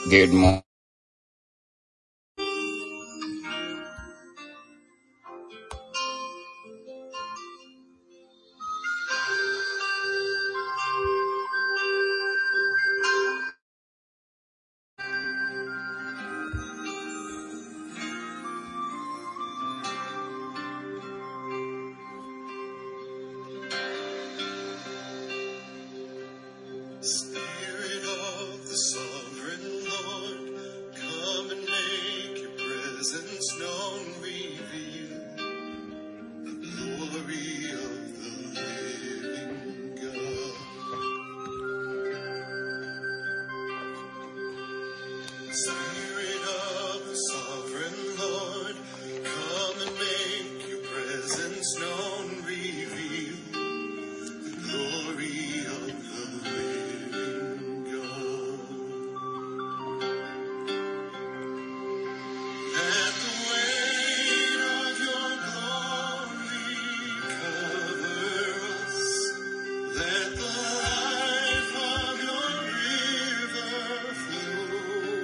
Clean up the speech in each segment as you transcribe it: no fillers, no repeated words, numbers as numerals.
Good morning. Spirit of the sovereign Lord, come and make your presence known, reveal the glory of the living God. Spirit of the sovereign Lord, come and make your presence known, reveal the glory of the living God. Let the weight of your glory cover us. Let the life of your river flow.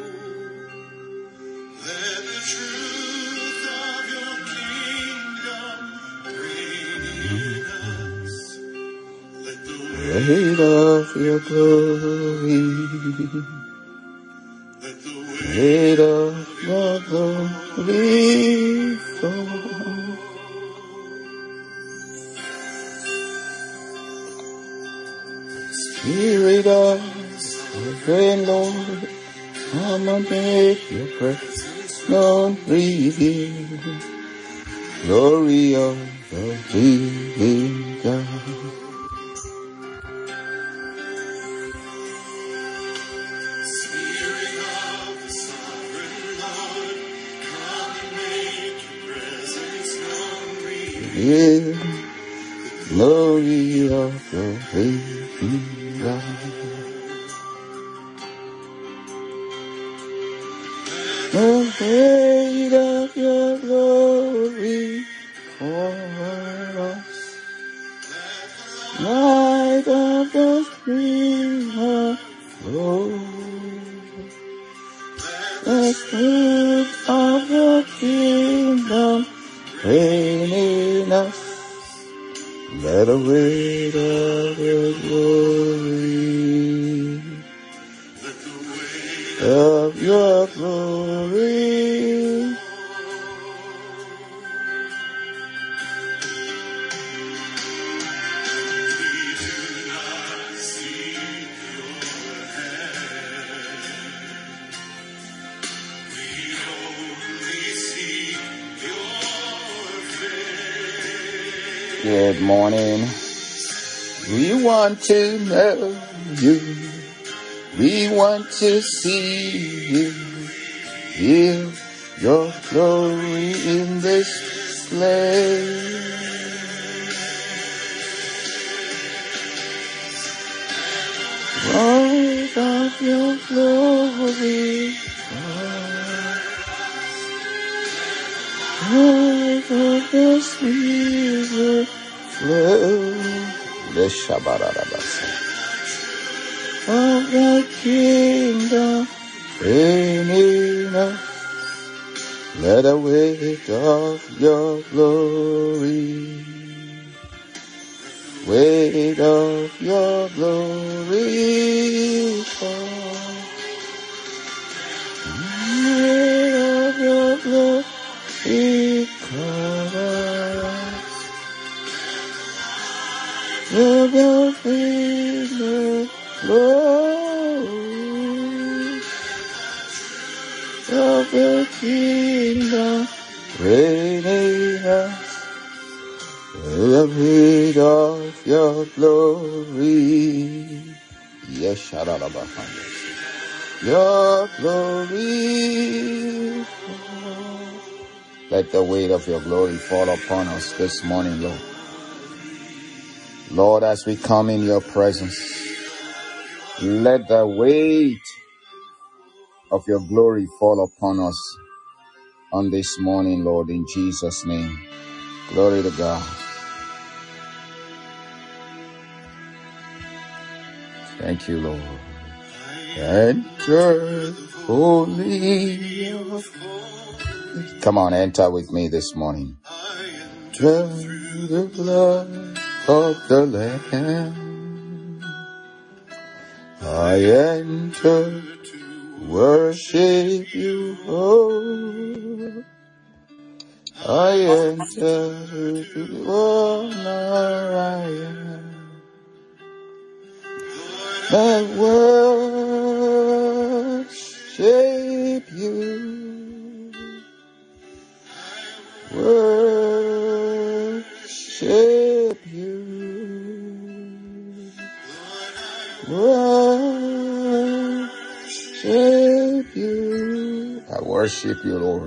Let the truth of your kingdom reign in us. Let the Weight of your glory, let the weight of your glory fall. Spirit of sovereign Lord, come and make your presence known, reveal glory of the living God. Spirit of the sovereign Lord, come and make your presence known, reveal Reveal glory of the living God. The weight of your glory over us, light of the river flow. The truth of your kingdom reign in us. Let the weight of your glory, let the weight of your glory. we do not seek your hand. We only seek your face. Good morning. We want to know you. We want to see you. Feel your glory in this place. Light of your glory. Light of your spirit flow. The Shabbat of the kingdom reign in us. Let the weight of your glory, weight of your glory fall. Weight of your glory cover us. Let your kingdom flow. Of the kingdom reign in us. The weight of your glory. Yes, Shadalabahanda. Your glory. Let the weight of your glory fall upon us this morning, Lord. Lord, as we come in your presence, let the weight of your glory fall upon us on this morning, Lord, in Jesus' name. Glory to God. Thank you, Lord. I Enter, holy. Come on, enter with me this morning. Enter the blood of the Lamb. I enter to worship you, oh. I enter to honor I am. I worship you. Worship you. Worship you. I worship you, Lord.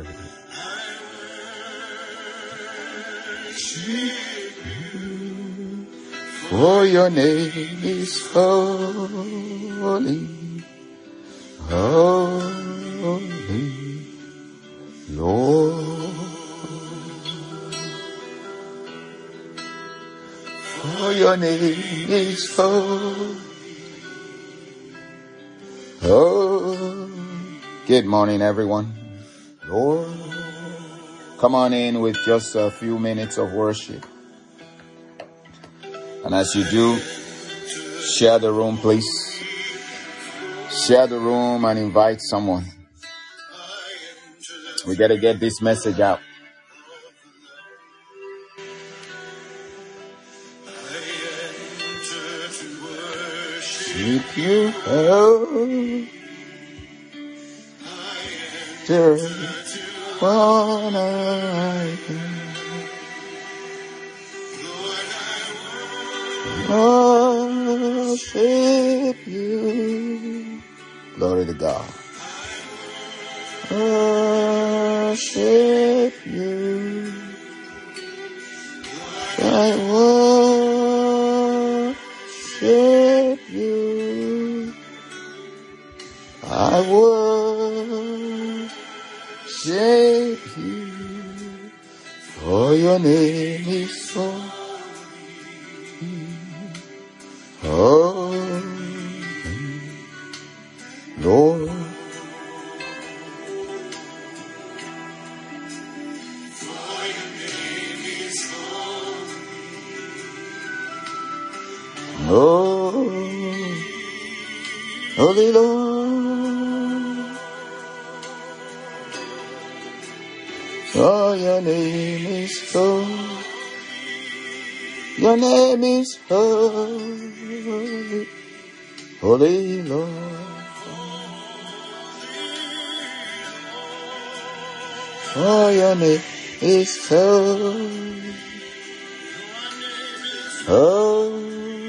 For your name is holy, holy, Lord. For your name is holy. Oh, good morning, everyone. Lord, come on in with just a few minutes of worship. And as you do, share the room, please. Share the room and invite someone. We got to get this message out. Keep you held. One I worship you. Glory to God. Worship you. I worship you. I worship you. For your name is so holy, Lord. Oh, holy Lord, oh, your name is holy, your name is holy, holy Lord, oh, your name is holy, holy.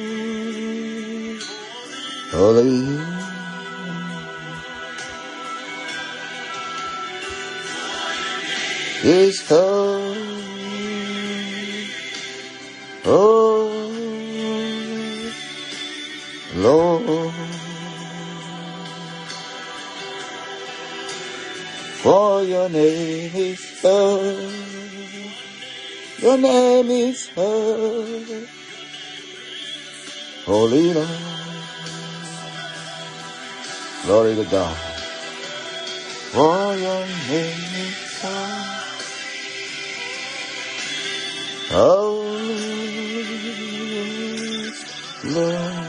Holy, is holy, oh Lord. For your name is holy, your name is holy, holy Lord. Glory to God. For your name is holy, Lord.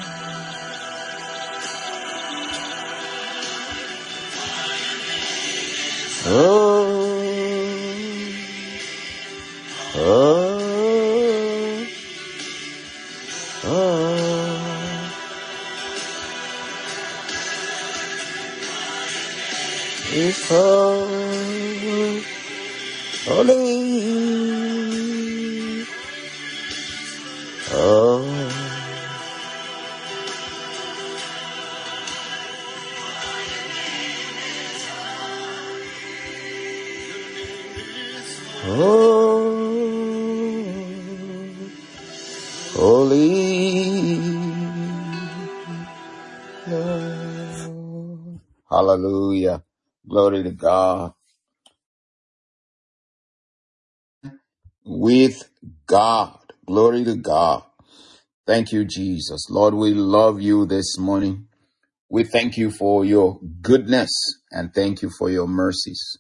Is holy, holy, oh, holy, Lord. Hallelujah. Glory to God. With God. Glory to God. Thank you, Jesus. Lord, we love you this morning. We thank you for your goodness and thank you for your mercies.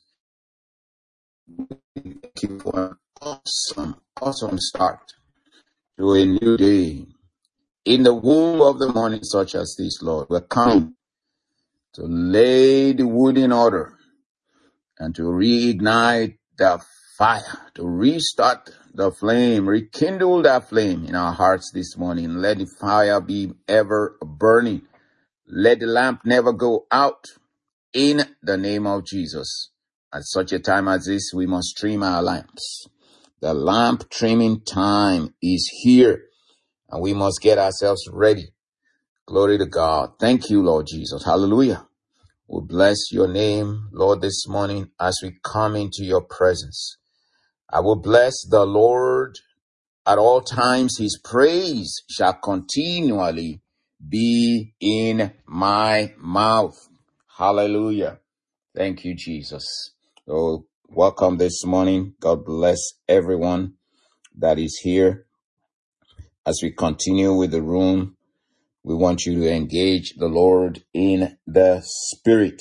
Thank you for an awesome start to a new day. In the womb of the morning such as this, Lord, we're coming to lay the wood in order and to reignite the fire, to restart the flame, rekindle that flame in our hearts this morning. Let the fire be ever burning. Let the lamp never go out in the name of Jesus. At such a time as this, we must trim our lamps. The lamp trimming time is here and we must get ourselves ready. Glory to God. Thank you, Lord Jesus. Hallelujah. We bless your name, Lord, this morning as we come into your presence. I will bless the Lord at all times. His praise shall continually be in my mouth. Hallelujah. Thank you, Jesus. So, welcome this morning. God bless everyone that is here. As we continue with the room, we want you to engage the Lord in the Spirit,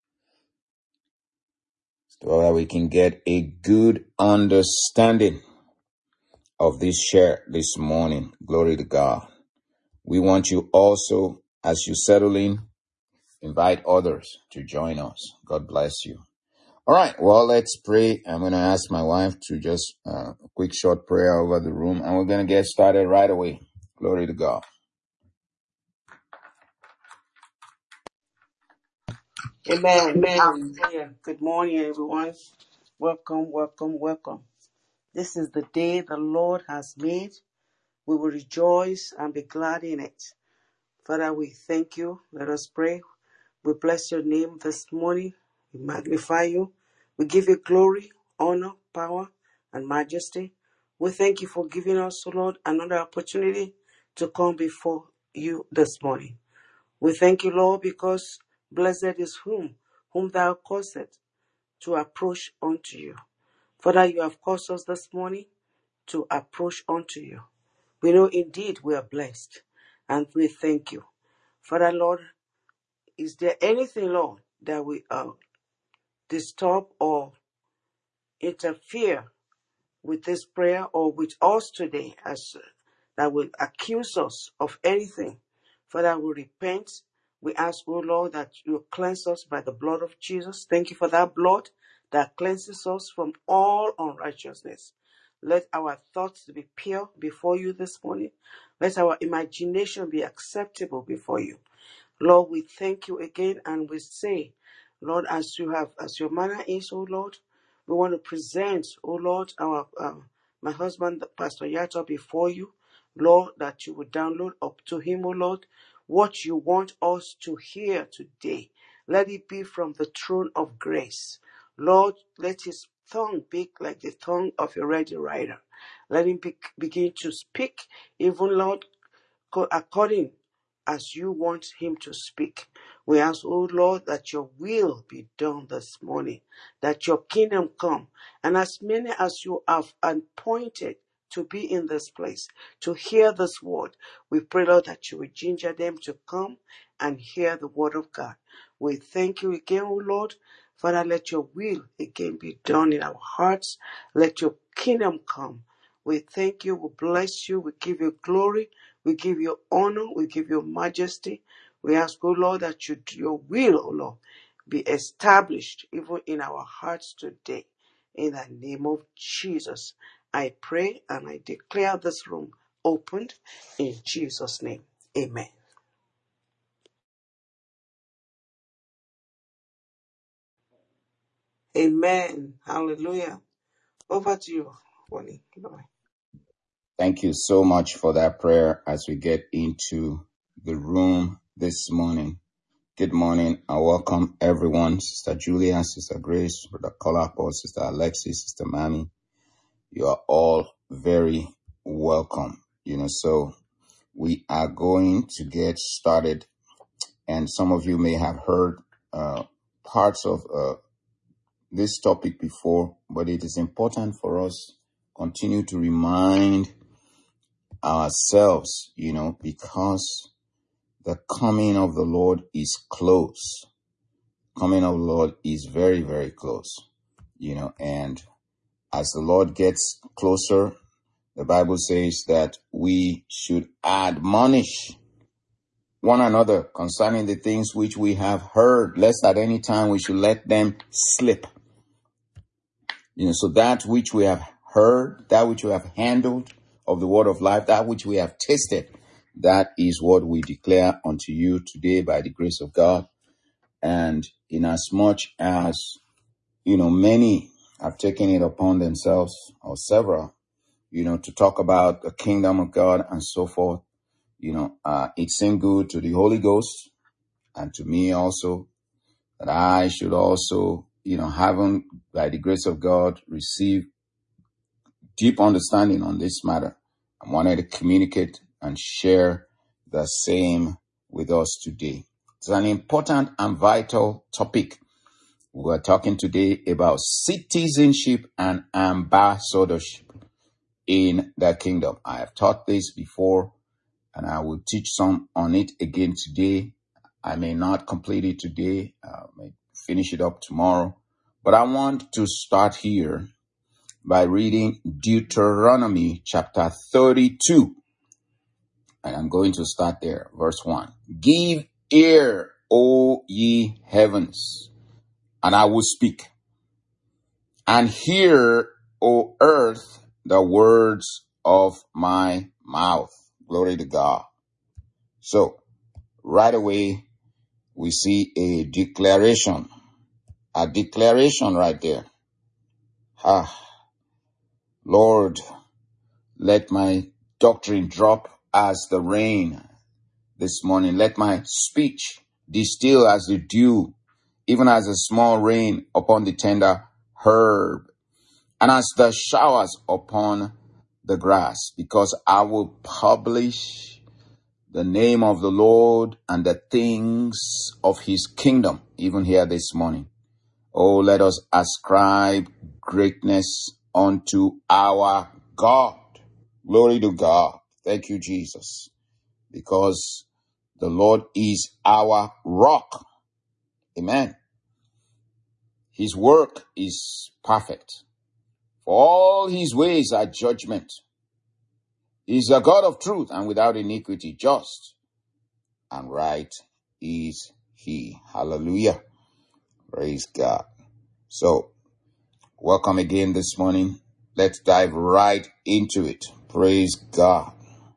so that we can get a good understanding of this share this morning. Glory to God. We want you also, as you settle in, invite others to join us. God bless you. All right, well, let's pray. I'm going to ask my wife to just a quick short prayer over the room, and we're going to get started right away. Glory to God. Amen. Hallelujah. Good morning, everyone. Welcome, welcome, welcome. This is the day the Lord has made. We will rejoice and be glad in it. Father, we thank you. Let us pray. We bless your name this morning. We magnify you. We give you glory, honor, power, and majesty. We thank you for giving us, Lord, another opportunity to come before you this morning. We thank you, Lord, because blessed is whom thou causest to approach unto you. Father, you have caused us this morning to approach unto you. We know indeed we are blessed, and we thank you. Father, Lord, is there anything, Lord, that we disturb or interfere with this prayer or with us today as that will accuse us of anything? Father, we repent. We ask, oh Lord, that you cleanse us by the blood of Jesus. Thank you for that blood that cleanses us from all unrighteousness. Let our thoughts be pure before you this morning. Let our imagination be acceptable before you. Lord, we thank you again and we say, Lord, as your manner is, oh Lord, we want to present, oh Lord, my husband, Pastor Yato, before you, Lord, that you would download up to him, oh Lord, what you want us to hear today. Let it be from the throne of grace. Lord, let his tongue be like the tongue of a ready writer. Let him begin to speak, even, Lord, according as you want him to speak. We ask, oh Lord, that your will be done this morning, that your kingdom come, and as many as you have appointed to be in this place, to hear this word, we pray, Lord, that you will ginger them to come and hear the word of God. We thank you again, oh Lord. Father, let your will again be done in our hearts. Let your kingdom come. We thank you, we bless you, we give you glory, we give you honor, we give you majesty. We ask, oh Lord, that your will, oh Lord, be established even in our hearts today. In the name of Jesus, I pray and I declare this room opened in Jesus' name. Amen. Amen. Hallelujah. Over to you, Bonnie. Bye. Thank you so much for that prayer as we get into the room this morning. Good morning. I welcome everyone. Sister Julia, Sister Grace, Brother Kolapo, Sister Alexis, Sister Mami. You are all very welcome. So we are going to get started. And some of you may have heard parts of this topic before, but it is important for us continue to remind ourselves, because the coming of the Lord is close. Coming of the Lord is very, very close. And as the Lord gets closer, the Bible says that we should admonish one another concerning the things which we have heard, lest at any time we should let them slip. So that which we have heard, that which we have handled of the word of life, that which we have tasted, that is what we declare unto you today by the grace of God. And inasmuch as, many have taken it upon themselves, or several, to talk about the kingdom of God and so forth, it seemed good to the Holy Ghost and to me also that I should also, having by the grace of God receive deep understanding on this matter. I wanted to communicate and share the same with us today. It's an important and vital topic. We're talking today about citizenship and ambassadorship in the kingdom. I have taught this before, and I will teach some on it again today. I may not complete it today. I may finish it up tomorrow. But I want to start here by reading Deuteronomy chapter 32. And I'm going to start there, verse 1. Give ear, O ye heavens, and I will speak. And hear, O earth, the words of my mouth. Glory to God. So, right away, we see a declaration right there. Lord, let my doctrine drop as the rain this morning. Let my speech distill as the dew, even as a small rain upon the tender herb, and as the showers upon the grass, because I will publish the name of the Lord and the things of his kingdom, even here this morning. Oh, let us ascribe greatness unto our God. Glory to God. Thank you, Jesus. Because the Lord is our rock. Amen. His work is perfect. For all his ways are judgment. He is a God of truth and without iniquity, just and right is he. Hallelujah. Praise God. So, welcome again this morning. Let's dive right into it. Praise God.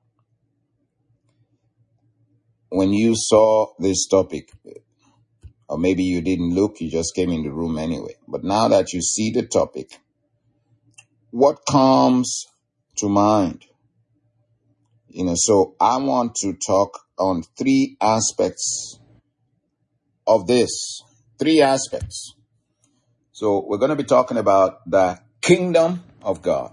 When you saw this topic, or maybe you didn't look, you just came in the room anyway. But now that you see the topic, what comes to mind? So I want to talk on three aspects of this. Three aspects. So we're going to be talking about the kingdom of God.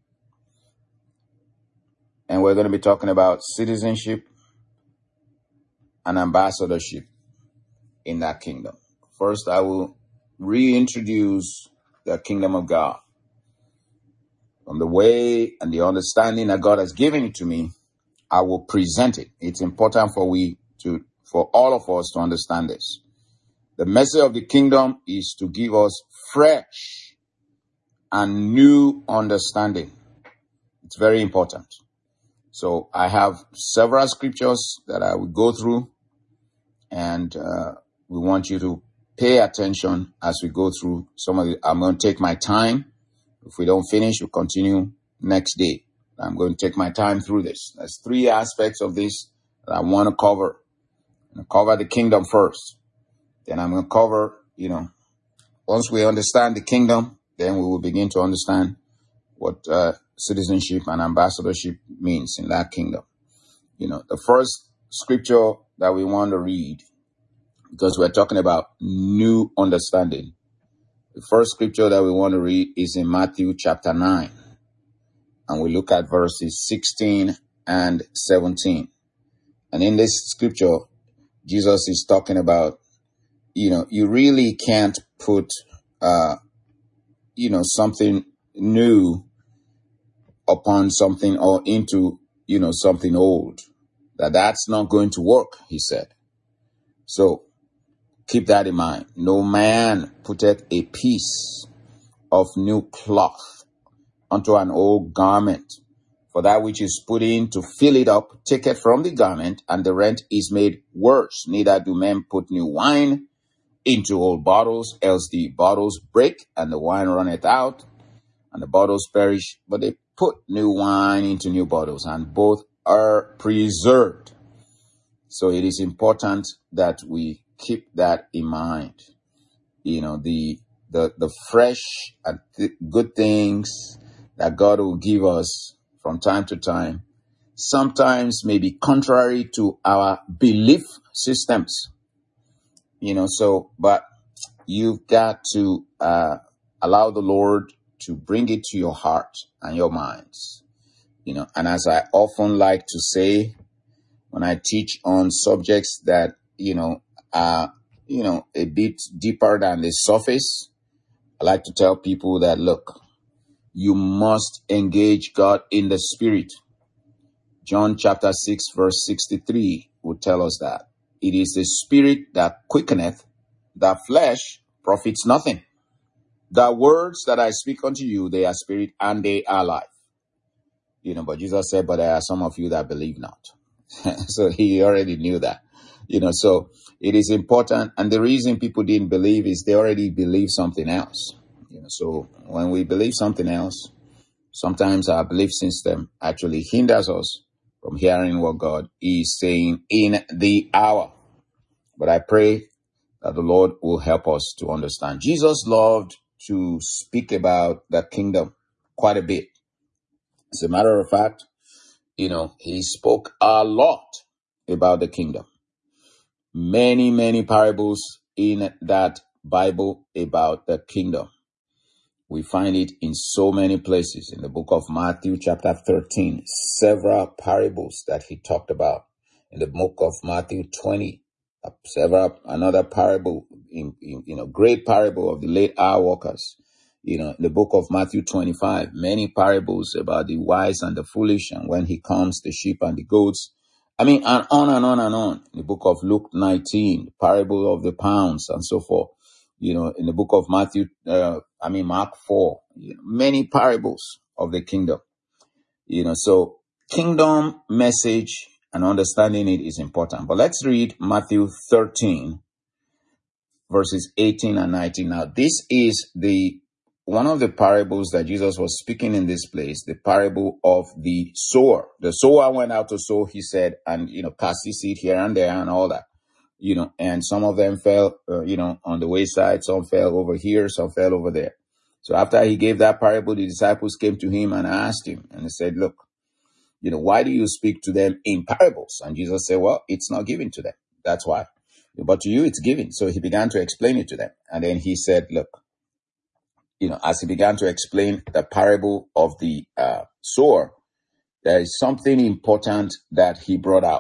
And we're going to be talking about citizenship and ambassadorship in that kingdom. First, I will reintroduce the kingdom of God. From the way and the understanding that God has given it to me, I will present it. It's important for all of us to understand this. The message of the kingdom is to give us fresh and new understanding. It's very important. So I have several scriptures that I will go through, and we want you to pay attention as we go through some of it. I'm going to take my time. If we don't finish, we'll continue next day. I'm going to take my time through this. There's three aspects of this that I want to cover. I'm going to cover the kingdom first. Then I'm going to cover, once we understand the kingdom, then we will begin to understand what citizenship and ambassadorship means in that kingdom. The first scripture that we want to read, because we're talking about new understanding. The first scripture that we want to read is in Matthew chapter 9. And we look at verses 16 and 17. And in this scripture, Jesus is talking about, you really can't put, something new upon something or into, something old. That's not going to work, he said. So keep that in mind. No man putteth a piece of new cloth unto an old garment. For that which is put in to fill it up taketh from the garment, and the rent is made worse. Neither do men put new wine into old bottles, else the bottles break, and the wine runneth out, and the bottles perish. But they put new wine into new bottles, and both are preserved. So it is important that we keep that in mind. You know, the fresh and good things that God will give us from time to time sometimes may be contrary to our belief systems. You know, so, but you've got to allow the Lord to bring it to your heart and your minds. You know, and as I often like to say, when I teach on subjects that, are, a bit deeper than the surface, I like to tell people that, look, you must engage God in the spirit. John chapter 6, verse 63 will tell us that. It is the spirit that quickeneth, the flesh profits nothing. The words that I speak unto you, they are spirit and they are life. But Jesus said, but there are some of you that believe not. So he already knew that. So it is important. And the reason people didn't believe is they already believe something else. So when we believe something else, sometimes our belief system actually hinders us from hearing what God is saying in the hour. But I pray that the Lord will help us to understand. Jesus loved to speak about the kingdom quite a bit. As a matter of fact, he spoke a lot about the kingdom. Many, many parables in that Bible about the kingdom. We find it in so many places. In the book of Matthew chapter 13, several parables that he talked about. In the book of Matthew 20, another parable, great parable of the late hour workers. In the book of Matthew 25, many parables about the wise and the foolish, and when he comes, the sheep and the goats. And on and on and on. In the book of Luke 19, parable of the pounds and so forth. In the book of Mark 4, many parables of the kingdom. So kingdom message and understanding it is important. But let's read Matthew 13, verses 18 and 19. Now, this is one of the parables that Jesus was speaking in this place, the parable of the sower. The sower went out to sow, he said, and, cast his seed here and there and all that. And some of them fell, on the wayside, some fell over here, some fell over there. So after he gave that parable, the disciples came to him and asked him, and he said, look, why do you speak to them in parables? And Jesus said, well, it's not given to them. That's why. But to you, it's given. So he began to explain it to them. And then he said, look, as he began to explain the parable of the sower, there is something important that he brought out.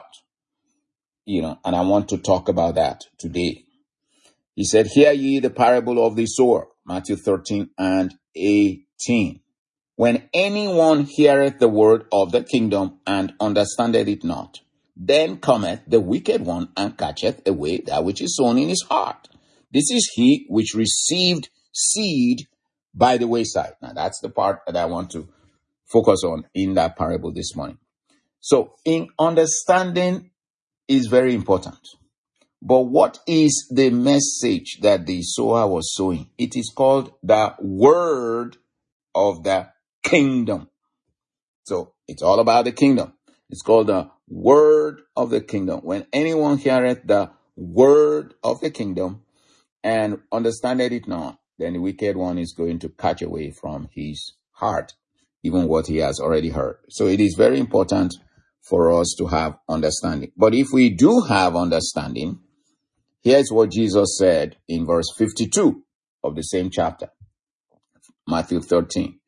And I want to talk about that today. He said, hear ye the parable of the sower, Matthew 13 and 18. When anyone heareth the word of the kingdom and understandeth it not, then cometh the wicked one and catcheth away that which is sown in his heart. This is he which received seed by the wayside. Now that's the part that I want to focus on in that parable this morning. So in understanding is very important. But what is the message that the sower was sowing? It is called the word of the kingdom. So it's all about the kingdom. It's called the word of the kingdom. When anyone heareth the word of the kingdom and understandeth it not, then the wicked one is going to catch away from his heart, even what he has already heard. So it is very important for us to have understanding. But if we do have understanding, here's what Jesus said in verse 52 of the same chapter, Matthew 13.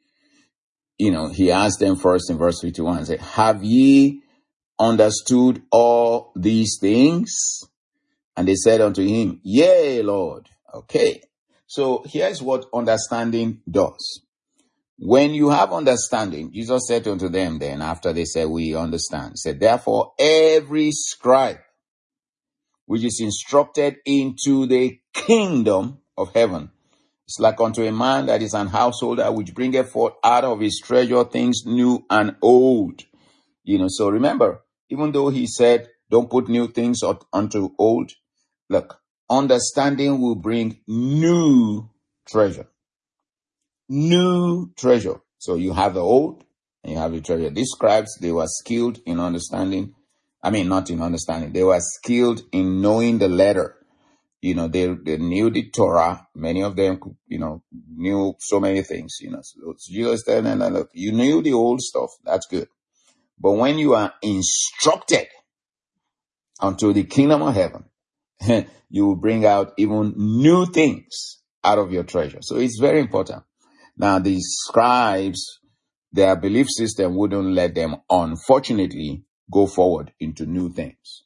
He asked them first in verse 51, said, have ye understood all these things? And they said unto him, yea, Lord. Okay. So here's what understanding does. When you have understanding, Jesus said unto them then, after they said, we understand, he said, therefore, every scribe which is instructed into the kingdom of heaven, it's like unto a man that is an householder, which bringeth forth out of his treasure things new and old. So remember, even though he said, don't put new things unto old, look, understanding will bring new treasure. New treasure. So you have the old and you have the treasure. These scribes, they were skilled in understanding. I mean, not in understanding. They were skilled in knowing the letter. They knew the Torah. Many of them, knew so many things, So Jesus said, look, you knew the old stuff. That's good. But when you are instructed unto the kingdom of heaven, you will bring out even new things out of your treasure. So it's very important. Now, these scribes, their belief system wouldn't let them, unfortunately, go forward into new things.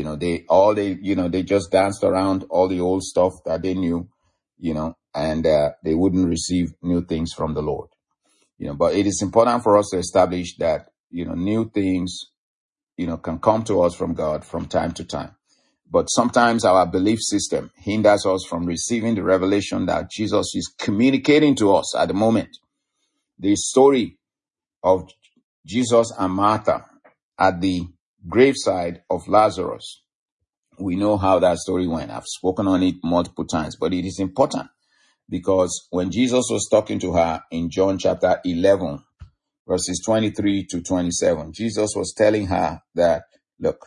They just danced around all the old stuff that they knew, and they wouldn't receive new things from the Lord. But it is important for us to establish that, new things, can come to us from God from time to time. But sometimes our belief system hinders us from receiving the revelation that Jesus is communicating to us at the moment. The story of Jesus and Martha at the graveside of Lazarus, we know how that story went. I've spoken on it multiple times, but it is important because when Jesus was talking to her in John chapter 11, verses 23 to 27, Jesus was telling her that, look,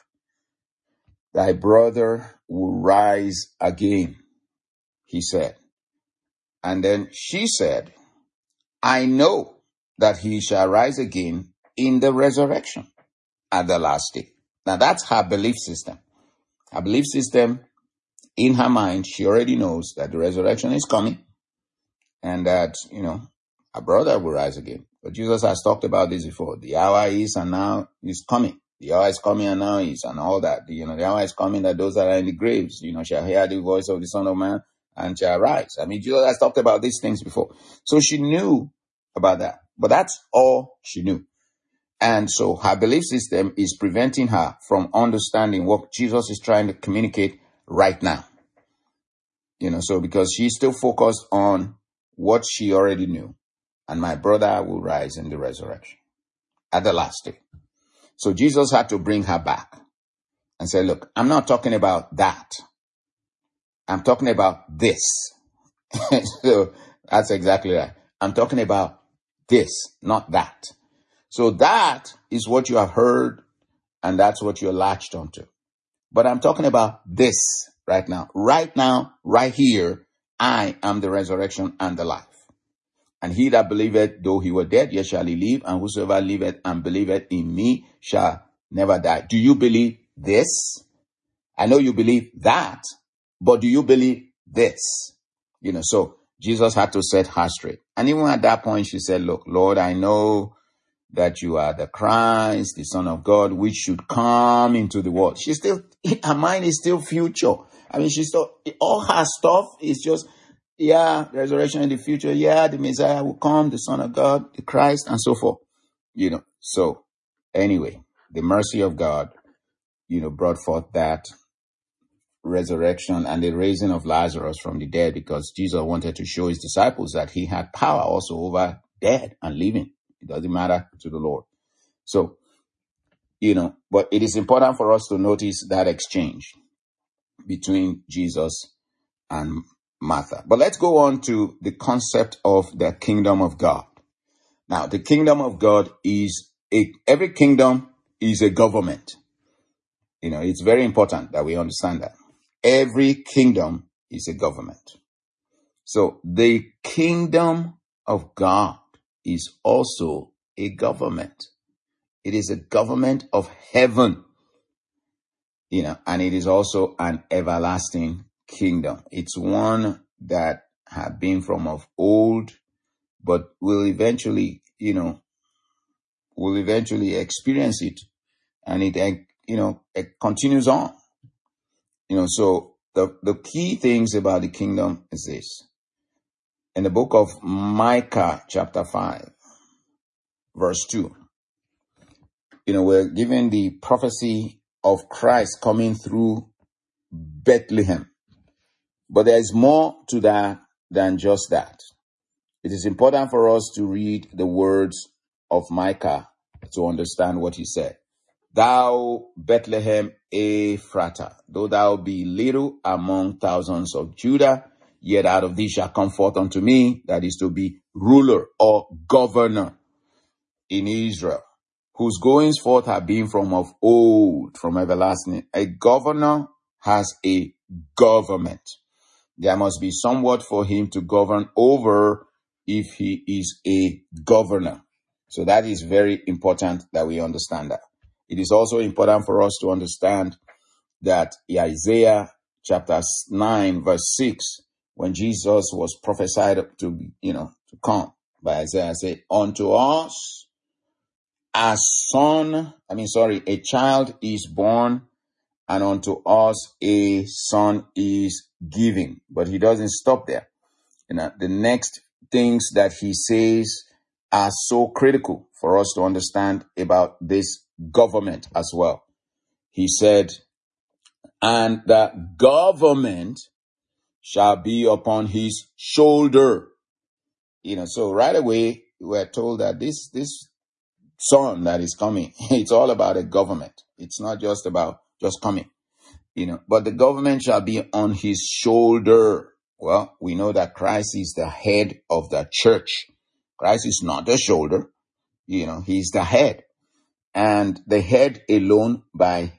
thy brother will rise again, he said. And then she said, I know that he shall rise again in the resurrection at the last day. Now that's her belief system. Her belief system, in her mind, she already knows that the resurrection is coming and that, her brother will rise again. But Jesus has talked about this before. The hour is and now is coming. The hour is coming and now is, and all that. The hour is coming that those that are in the graves, shall hear the voice of the Son of Man and shall rise. I mean, Jesus has talked about these things before. So she knew about that. But that's all she knew. And so her belief system is preventing her from understanding what Jesus is trying to communicate right now. So because she's still focused on what she already knew. And my brother will rise in the resurrection at the last day. So Jesus had to bring her back and say, look, I'm not talking about that. I'm talking about this. So that's exactly right. I'm talking about this, not that. So that is what you have heard and that's what you're latched onto. But I'm talking about this right now. Right now, right here, I am the resurrection and the life. And he that believeth, though he were dead, yet shall he live. And whosoever liveth and believeth in me shall never die. Do you believe this? I know you believe that, but do you believe this? So Jesus had to set her straight. And even at that point, she said, look, Lord, I know that you are the Christ, the Son of God, which should come into the world. Her mind is still future. I mean, all her stuff is just, resurrection in the future. The Messiah will come, the Son of God, the Christ, and so forth. So anyway, the mercy of God, brought forth that resurrection and the raising of Lazarus from the dead because Jesus wanted to show his disciples that he had power also over dead and living. It doesn't matter to the Lord. So, but it is important for us to notice that exchange between Jesus and Martha. But let's go on to the concept of the kingdom of God. Now, the kingdom of God every kingdom is a government. It's very important that we understand that. Every kingdom is a government. So the kingdom of God is also a government. It is a government of heaven, and it is also an everlasting kingdom. It's one that had been from of old, but will eventually experience it, and it continues on. So the key things about the kingdom is this. In the book of Micah, chapter 5, verse 2, we're given the prophecy of Christ coming through Bethlehem. But there is more to that than just that. It is important for us to read the words of Micah to understand what he said. Thou, Bethlehem Ephratah, though thou be little among thousands of Judah, yet out of thee shall come forth unto me, that is to be ruler or governor in Israel, whose goings forth have been from of old, from everlasting. A governor has a government. There must be somewhat for him to govern over if he is a governor. So that is very important that we understand that. It is also important for us to understand that Isaiah chapter 9 verse 6, when Jesus was prophesied to come by Isaiah, said, unto us a child is born, and unto us a son is given. But he doesn't stop there. The next things that he says are so critical for us to understand about this government as well. He said, and the government shall be upon his shoulder. So right away we're told that this son that is coming, it's all about a government. It's not just about just coming, but the government shall be on his shoulder. Well, we know that Christ is the head of the church. Christ is not the shoulder, he's the head. And the head alone by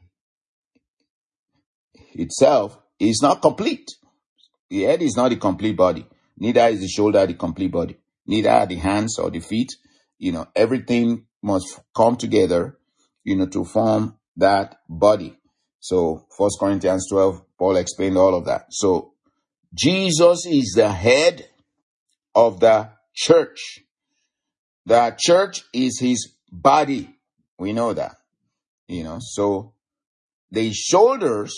itself is not complete. The head is not the complete body. Neither is the shoulder the complete body. Neither are the hands or the feet. Everything must come together, to form that body. So 1 Corinthians 12, Paul explained all of that. So Jesus is the head of the church. The church is his body. We know that, so the shoulders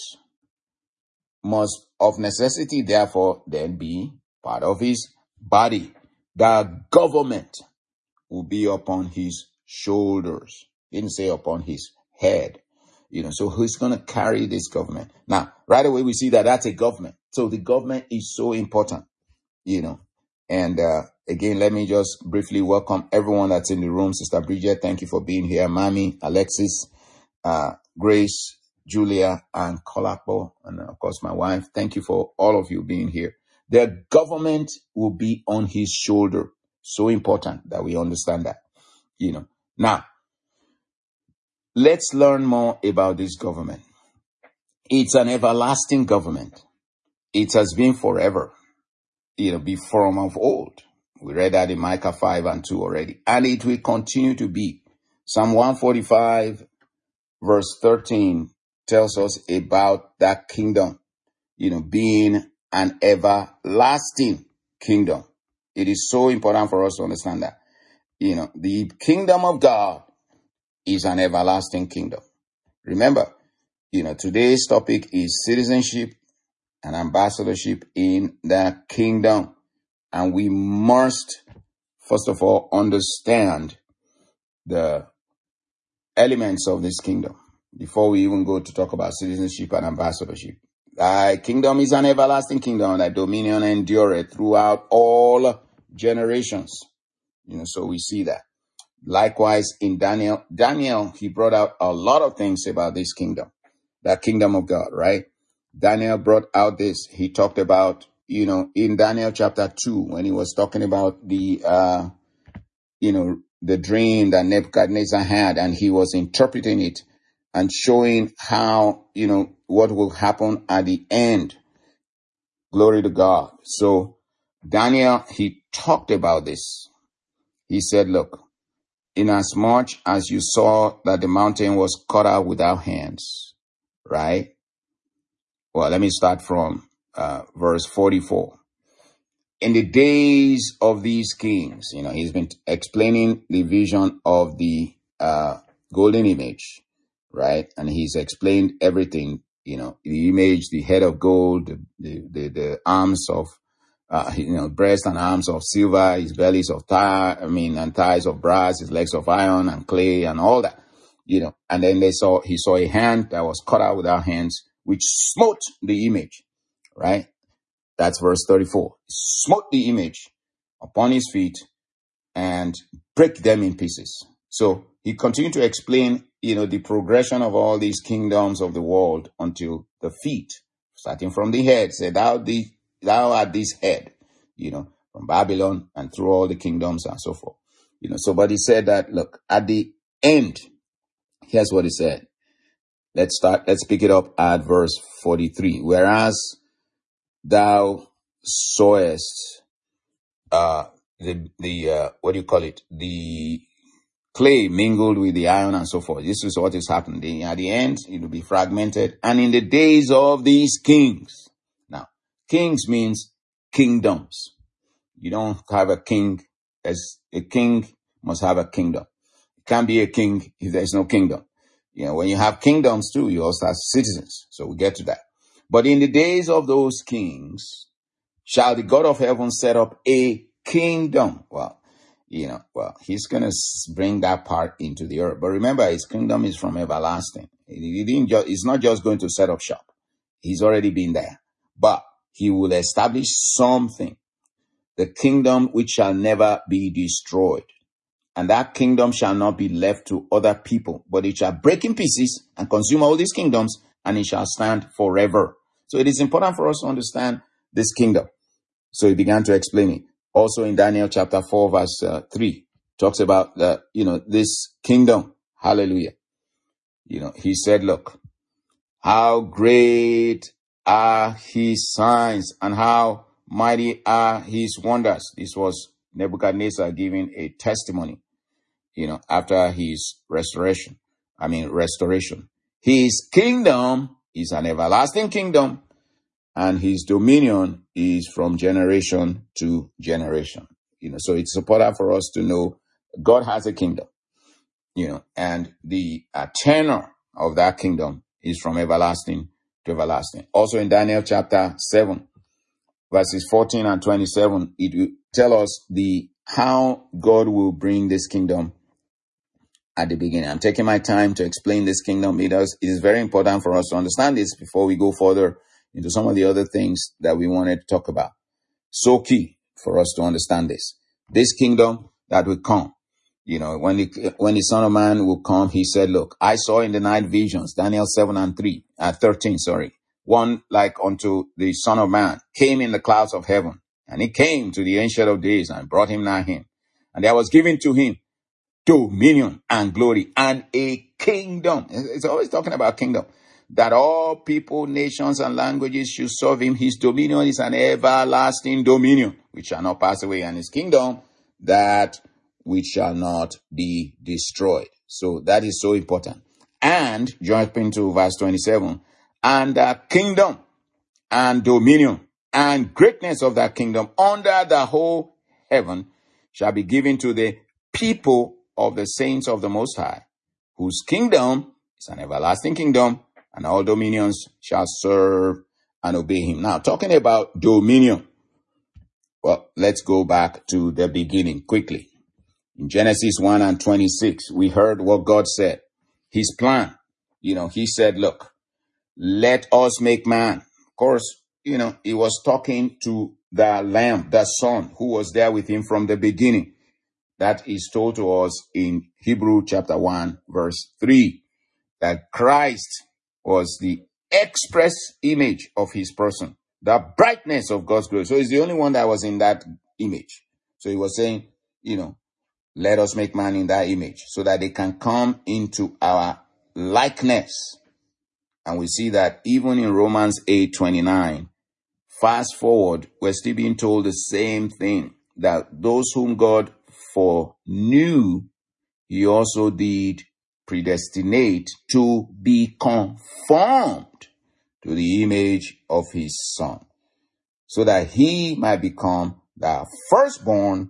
must of necessity therefore then be part of his body. The government will be upon his shoulders. He didn't say upon his head. So who's going to carry this government? Now, right away we see that that's a government. So the government is so important, And again, let me just briefly welcome everyone that's in the room. Sister Bridget, thank you for being here. Mami, Alexis, Grace, Julia, and Kolapo, and of course my wife. Thank you for all of you being here. The government will be on his shoulder. So important that we understand that, Now, let's learn more about this government. It's an everlasting government. It has been forever, be from of old. We read that in Micah 5 and 2 already. And it will continue to be. Psalm 145 verse 13 tells us about that kingdom, being an everlasting kingdom. It is so important for us to understand that, the kingdom of God is an everlasting kingdom. Remember, today's topic is citizenship and ambassadorship in the kingdom. And we must, first of all, understand the elements of this kingdom before we even go to talk about citizenship and ambassadorship. Thy kingdom is an everlasting kingdom, thy dominion endureth throughout all generations. So we see that. Likewise, in Daniel, he brought out a lot of things about this kingdom, that kingdom of God, right? Daniel brought out this. He talked about, in Daniel chapter 2, when he was talking about the dream that Nebuchadnezzar had, and he was interpreting it and showing how, what will happen at the end. Glory to God. So Daniel, he talked about this. He said, look, inasmuch as you saw that the mountain was cut out without hands, right? Well, let me start from verse 44. In the days of these kings, he's been explaining the vision of the golden image, right? And he's explained everything, the image, the head of gold, the arms of breast and arms of silver, his bellies of and thighs of brass, his legs of iron and clay and all that, and then he saw a hand that was cut out without hands, which smote the image, right? That's verse 34. Smote the image upon his feet and break them in pieces. So he continued to explain, the progression of all these kingdoms of the world until the feet, starting from the head, said, thou art this head, from Babylon and through all the kingdoms and so forth. But he said that, look, at the end, here's what he said. Let's pick it up at verse 43. Whereas thou sawest the clay mingled with the iron and so forth. This is what is happening. At the end, it will be fragmented. And in the days of these kings. Now, kings means kingdoms. You don't have a king. As a king must have a kingdom. You can't be a king if there's no kingdom. When you have kingdoms too, you also have citizens. So we get to that. But in the days of those kings, shall the God of heaven set up a kingdom? Well, he's going to bring that part into the earth. But remember, his kingdom is from everlasting. He's not just going to set up shop. He's already been there. But he will establish something, the kingdom which shall never be destroyed. And that kingdom shall not be left to other people, but it shall break in pieces and consume all these kingdoms, and it shall stand forever. So it is important for us to understand this kingdom. So he began to explain it. Also in Daniel chapter 4, verse 3, talks about this kingdom. Hallelujah. He said, look, how great are his signs and how mighty are his wonders. This was Nebuchadnezzar giving a testimony, after his restoration. His kingdom is an everlasting kingdom, and his dominion is from generation to generation. So it's important for us to know God has a kingdom, and the tenor of that kingdom is from everlasting to everlasting. Also in Daniel chapter 7, verses 14 and 27, it will tell us how God will bring this kingdom at the beginning. I'm taking my time to explain this kingdom. It is very important for us to understand this before we go further into some of the other things that we wanted to talk about. So key for us to understand this. This kingdom that will come, when the Son of Man will come, he said, look, I saw in the night visions, Daniel 13, one like unto the Son of Man came in the clouds of heaven, and he came to the Ancient of Days and brought him nigh him. And there was given to him dominion and glory and a kingdom. It's always talking about kingdom. That all people, nations, and languages should serve him. His dominion is an everlasting dominion, which shall not pass away, and his kingdom that which shall not be destroyed. So that is so important. And, jumping to verse 27, and the kingdom and dominion and greatness of that kingdom under the whole heaven shall be given to the people of the saints of the Most High, whose kingdom is an everlasting kingdom, and all dominions shall serve and obey him. Now, talking about dominion, well, let's go back to the beginning quickly. In Genesis 1 and 26, we heard what God said. His plan, he said, look, let us make man. Of course, he was talking to the Lamb, the Son, who was there with him from the beginning. That is told to us in Hebrew chapter 1, verse 3, that Christ was the express image of his person, the brightness of God's glory. So he's the only one that was in that image. So he was saying, let us make man in that image so that they can come into our likeness. And we see that even in Romans 8:29, fast forward, we're still being told the same thing, that those whom God foreknew, he also did predestinate to be conformed to the image of his Son, so that he might become the firstborn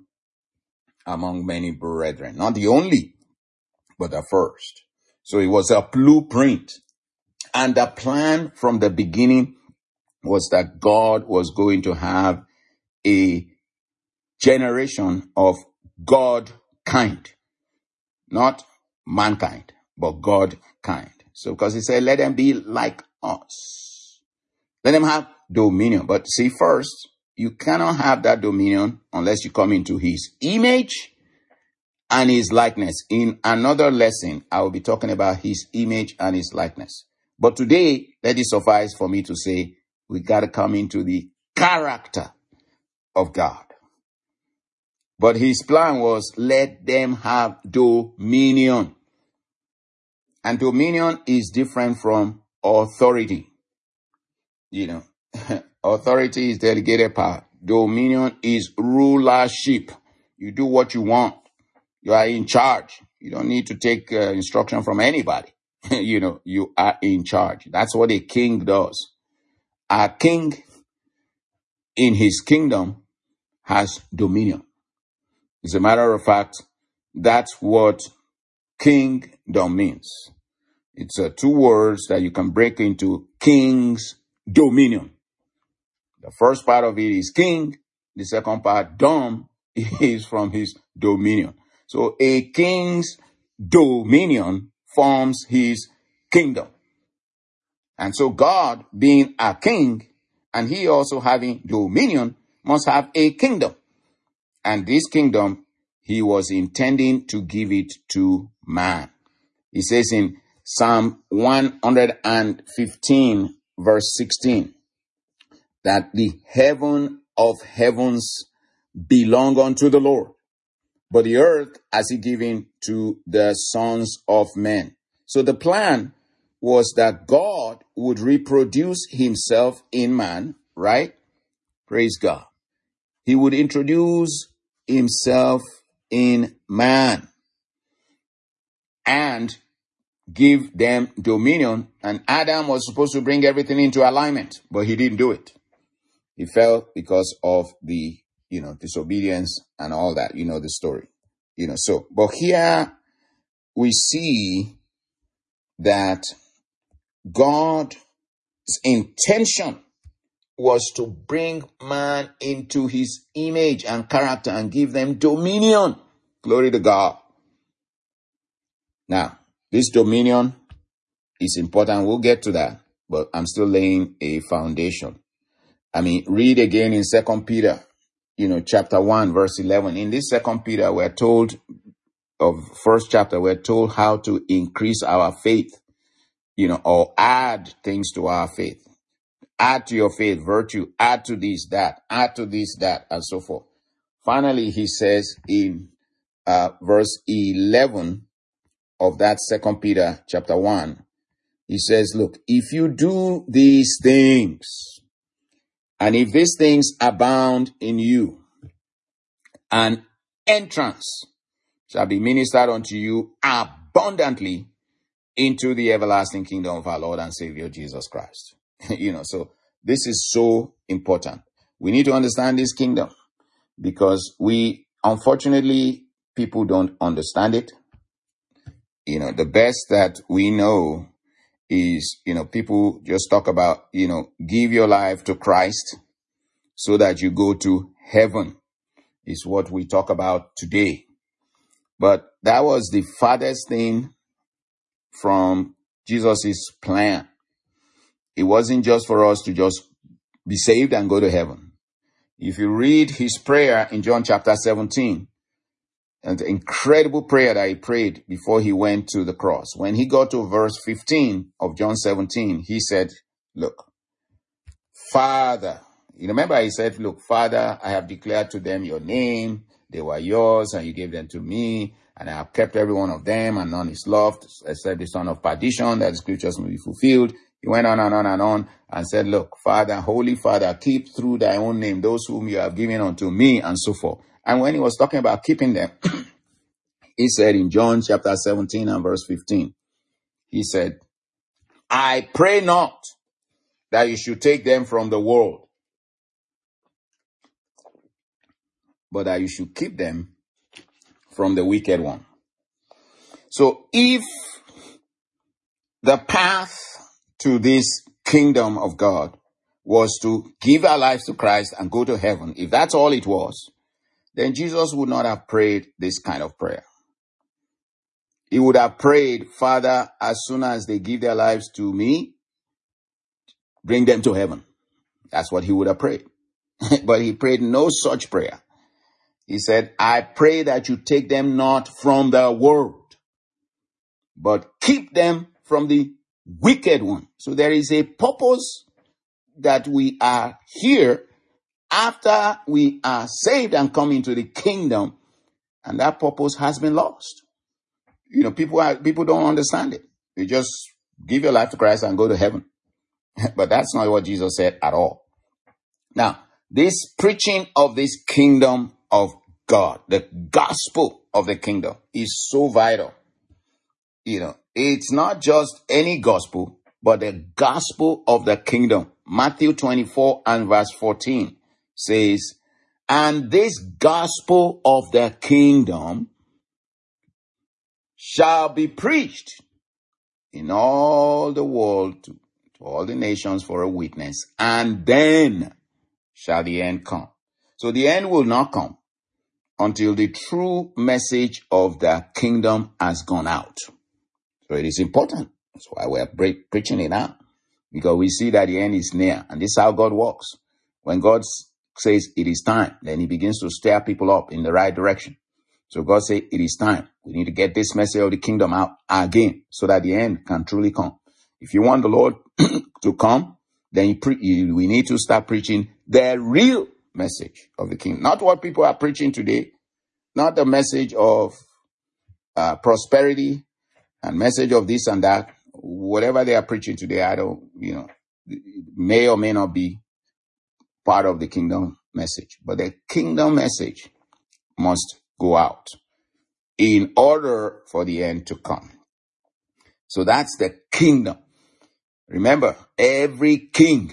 among many brethren. Not the only, but the first. So it was a blueprint. And the plan from the beginning was that God was going to have a generation of God kind, not mankind, but God kind. So because he said, let them be like us. Let them have dominion. But see, first, you cannot have that dominion unless you come into his image and his likeness. In another lesson, I will be talking about his image and his likeness. But today, let it suffice for me to say, we got to come into the character of God. But his plan was, let them have dominion. And dominion is different from authority. You know, authority is delegated power. Dominion is rulership. You do what you want. You are in charge. You don't need to take instruction from anybody. You are in charge. That's what a king does. A king in his kingdom has dominion. As a matter of fact, that's what kingdom means. It's two words that you can break into king's dominion. The first part of it is king. The second part, dom, is from his dominion. So a king's dominion forms his kingdom. And so God, being a king, and he also having dominion, must have a kingdom. And this kingdom, he was intending to give it to man. He says in Psalm 115, verse 16, that the heaven of heavens belong unto the Lord, but the earth has he given to the sons of men. So the plan was that God would reproduce himself in man, right? Praise God. He would introduce himself in man and give them dominion. And Adam was supposed to bring everything into alignment, but he didn't do it. He fell because of the, disobedience and all that. You know the story. But here we see that God's intention was to bring man into his image and character and give them dominion. Glory to God. Now, this dominion is important. We'll get to that, but I'm still laying a foundation. Read again in 2 Peter, chapter 1, verse 11. In this 2 Peter, we're told, of first chapter, we're told how to increase our faith, or add things to our faith. Add to your faith virtue, add to this, that, add to this, that, and so forth. Finally, he says in verse 11 of that 2 Peter chapter 1, he says, look, if you do these things, and if these things abound in you, an entrance shall be ministered unto you abundantly into the everlasting kingdom of our Lord and Savior Jesus Christ. So this is so important. We need to understand this kingdom because unfortunately, people don't understand it. The best that we know is, people just talk about, give your life to Christ so that you go to heaven is what we talk about today. But that was the farthest thing from Jesus's plan. It wasn't just for us to just be saved and go to heaven. If you read his prayer in John chapter 17, an incredible prayer that he prayed before he went to the cross. When he got to verse 15 of John 17, he said, look, Father, you remember he said, look, Father, I have declared to them your name. They were yours and you gave them to me. And I have kept every one of them and none is lost except the son of perdition, that the scriptures may be fulfilled. He went on and on and on and said, look, Father, Holy Father, keep through thy own name those whom you have given unto me, and so forth. And when he was talking about keeping them, he said in John chapter 17 and verse 15, he said, I pray not that you should take them from the world, but that you should keep them from the wicked one. So if the path to this kingdom of God was to give our lives to Christ and go to heaven, if that's all it was, then Jesus would not have prayed this kind of prayer. He would have prayed, Father, as soon as they give their lives to me, bring them to heaven. That's what he would have prayed. But he prayed no such prayer. He said, I pray that you take them not from the world, but keep them from the wicked one. So there is a purpose that we are here after we are saved and come into the kingdom, and that purpose has been lost. People don't understand it. You just give your life to Christ and go to heaven. But that's not what Jesus said at all. Now, this preaching of this kingdom of God, the gospel of the kingdom, is so vital. It's not just any gospel, but the gospel of the kingdom. Matthew 24 and verse 14 says, and this gospel of the kingdom shall be preached in all the world to all the nations for a witness, and then shall the end come. So the end will not come until the true message of the kingdom has gone out. So it is important. That's why we're preaching it now, because we see that the end is near, and this is how God works. When God says it is time, then he begins to stir people up in the right direction. So God said it is time. We need to get this message of the kingdom out again so that the end can truly come. If you want the Lord to come, then we need to start preaching the real message of the kingdom. Not what people are preaching today, not the message of prosperity and message of this and that. Whatever they are preaching today, may or may not be part of the kingdom message. But the kingdom message must go out in order for the end to come. So that's the kingdom. Remember, every king,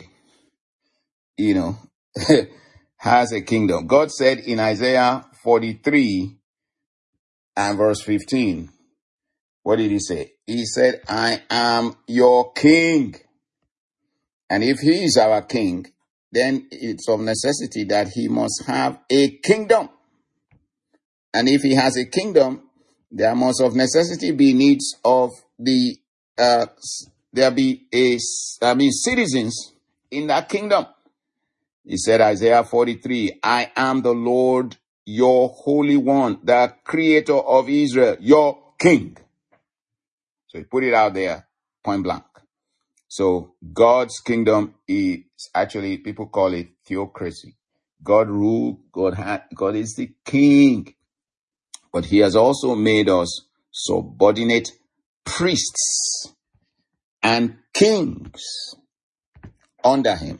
has a kingdom. God said in Isaiah 43 and verse 15, what did he say? He said, I am your king. And if he is our king, then it's of necessity that he must have a kingdom. And if he has a kingdom, there must of necessity be needs of citizens in that kingdom. He said, Isaiah 43, I am the Lord, your Holy One, the Creator of Israel, your King. So he put it out there, point blank. So God's kingdom is actually, people call it theocracy. God rule, God is the King. But he has also made us subordinate priests and kings under him.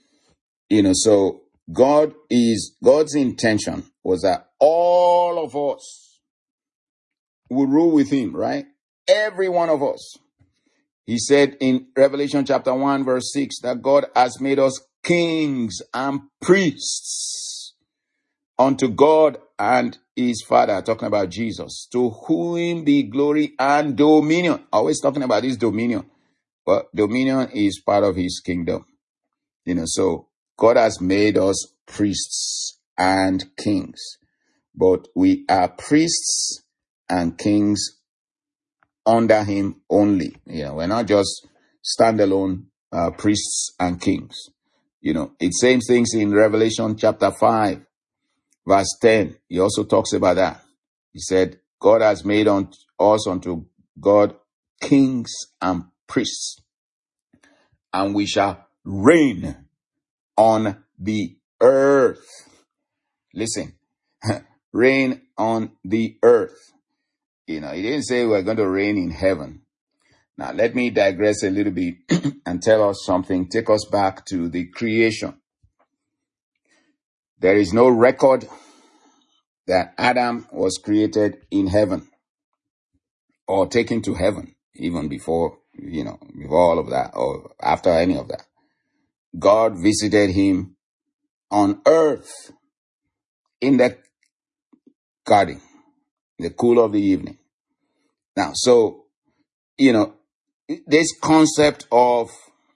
So God's intention was that all of us will rule with him, right? Every one of us. He said in Revelation chapter 1 verse 6 that God has made us kings and priests unto God and his Father, talking about Jesus, to whom be glory and dominion. Always talking about this dominion, but dominion is part of his kingdom. So God has made us priests and kings, but we are priests and kings under him only. We're not just standalone priests and kings. It same things in Revelation chapter 5, verse 10. He also talks about that. He said, God has made us unto God kings and priests, and we shall reign on the earth. Listen, reign on the earth. He didn't say we're going to reign in heaven. Now, let me digress a little bit and tell us something. Take us back to the creation. There is no record that Adam was created in heaven or taken to heaven, even before all of that or after any of that. God visited him on earth in the garden, in the cool of the evening. Now, so, this concept of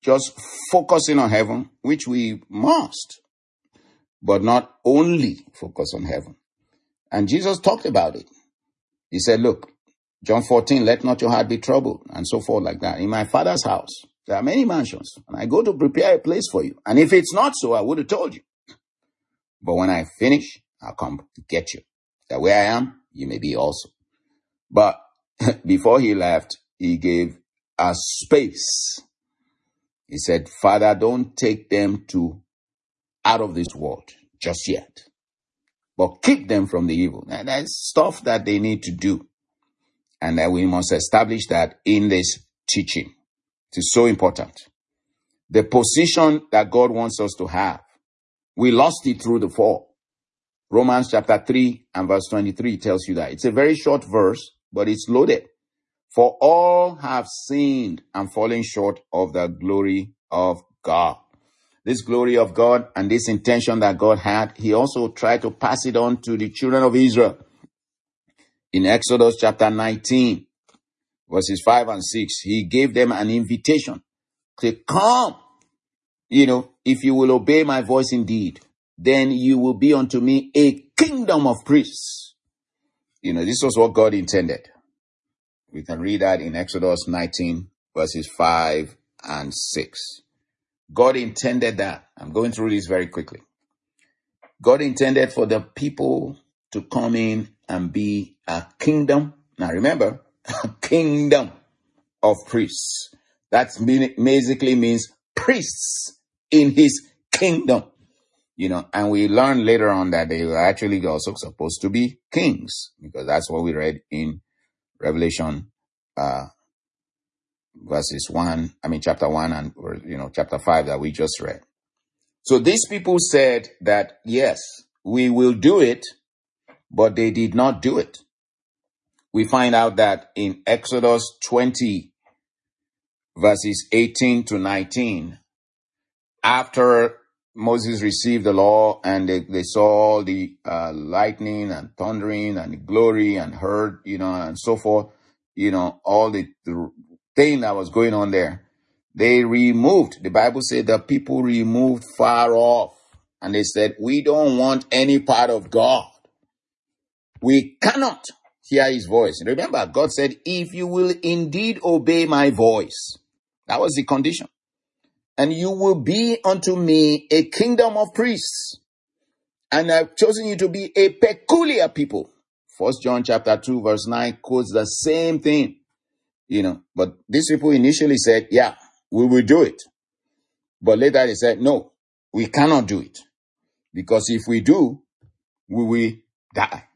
just focusing on heaven, which we must, but not only focus on heaven. And Jesus talked about it. He said, look, John 14, let not your heart be troubled, and so forth like that. In my Father's house, there are many mansions, and I go to prepare a place for you. And if it's not so, I would have told you. But when I finish, I'll come to get you, that where I am, you may be also. But before he left, he gave us space. He said, Father, don't take them out of this world just yet, but keep them from the evil. And that's stuff that they need to do. And that we must establish that in this teaching. It is so important. The position that God wants us to have, we lost it through the fall. Romans chapter 3 and verse 23 tells you that. It's a very short verse, but it's loaded. For all have sinned and fallen short of the glory of God. This glory of God and this intention that God had, he also tried to pass it on to the children of Israel. In Exodus chapter 19, verses 5 and 6, he gave them an invitation to come. If you will obey my voice indeed, then you will be unto me a kingdom of priests. This was what God intended. We can read that in Exodus 19, verses 5 and 6. God intended that. I'm going through this very quickly. God intended for the people to come in and be a kingdom. Now remember, a kingdom of priests. That basically means priests in his kingdom. And we learn later on that they were actually also supposed to be kings, because that's what we read in Revelation, chapter 1 and, chapter 5 that we just read. So these people said that, yes, we will do it, but they did not do it. We find out that in Exodus 20, verses 18 to 19, after Moses received the law and they saw all the lightning and thundering and the glory and heard, and so forth, all the thing that was going on there, they removed. The Bible said the people removed far off, and they said, we don't want any part of God. We cannot hear his voice. Remember, God said, if you will indeed obey my voice, that was the condition, and you will be unto me a kingdom of priests, and I've chosen you to be a peculiar people. 1 John chapter 2 verse 9 quotes the same thing, but these people initially said, yeah, we will do it. But later they said, no, we cannot do it, because if we do, we will die.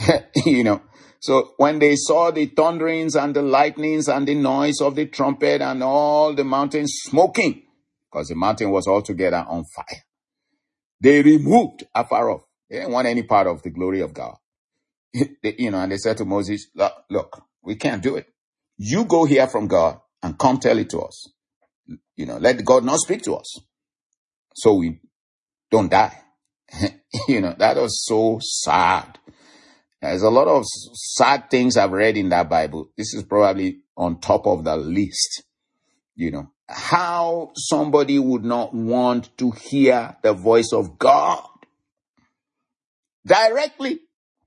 So when they saw the thunderings and the lightnings and the noise of the trumpet and all the mountains smoking, because the mountain was altogether on fire, they removed afar off. They didn't want any part of the glory of God. And they said to Moses, look, we can't do it. You go hear from God and come tell it to us. Let God not speak to us, so we don't die. That was so sad. There's a lot of sad things I've read in that Bible. This is probably on top of the list. How somebody would not want to hear the voice of God directly.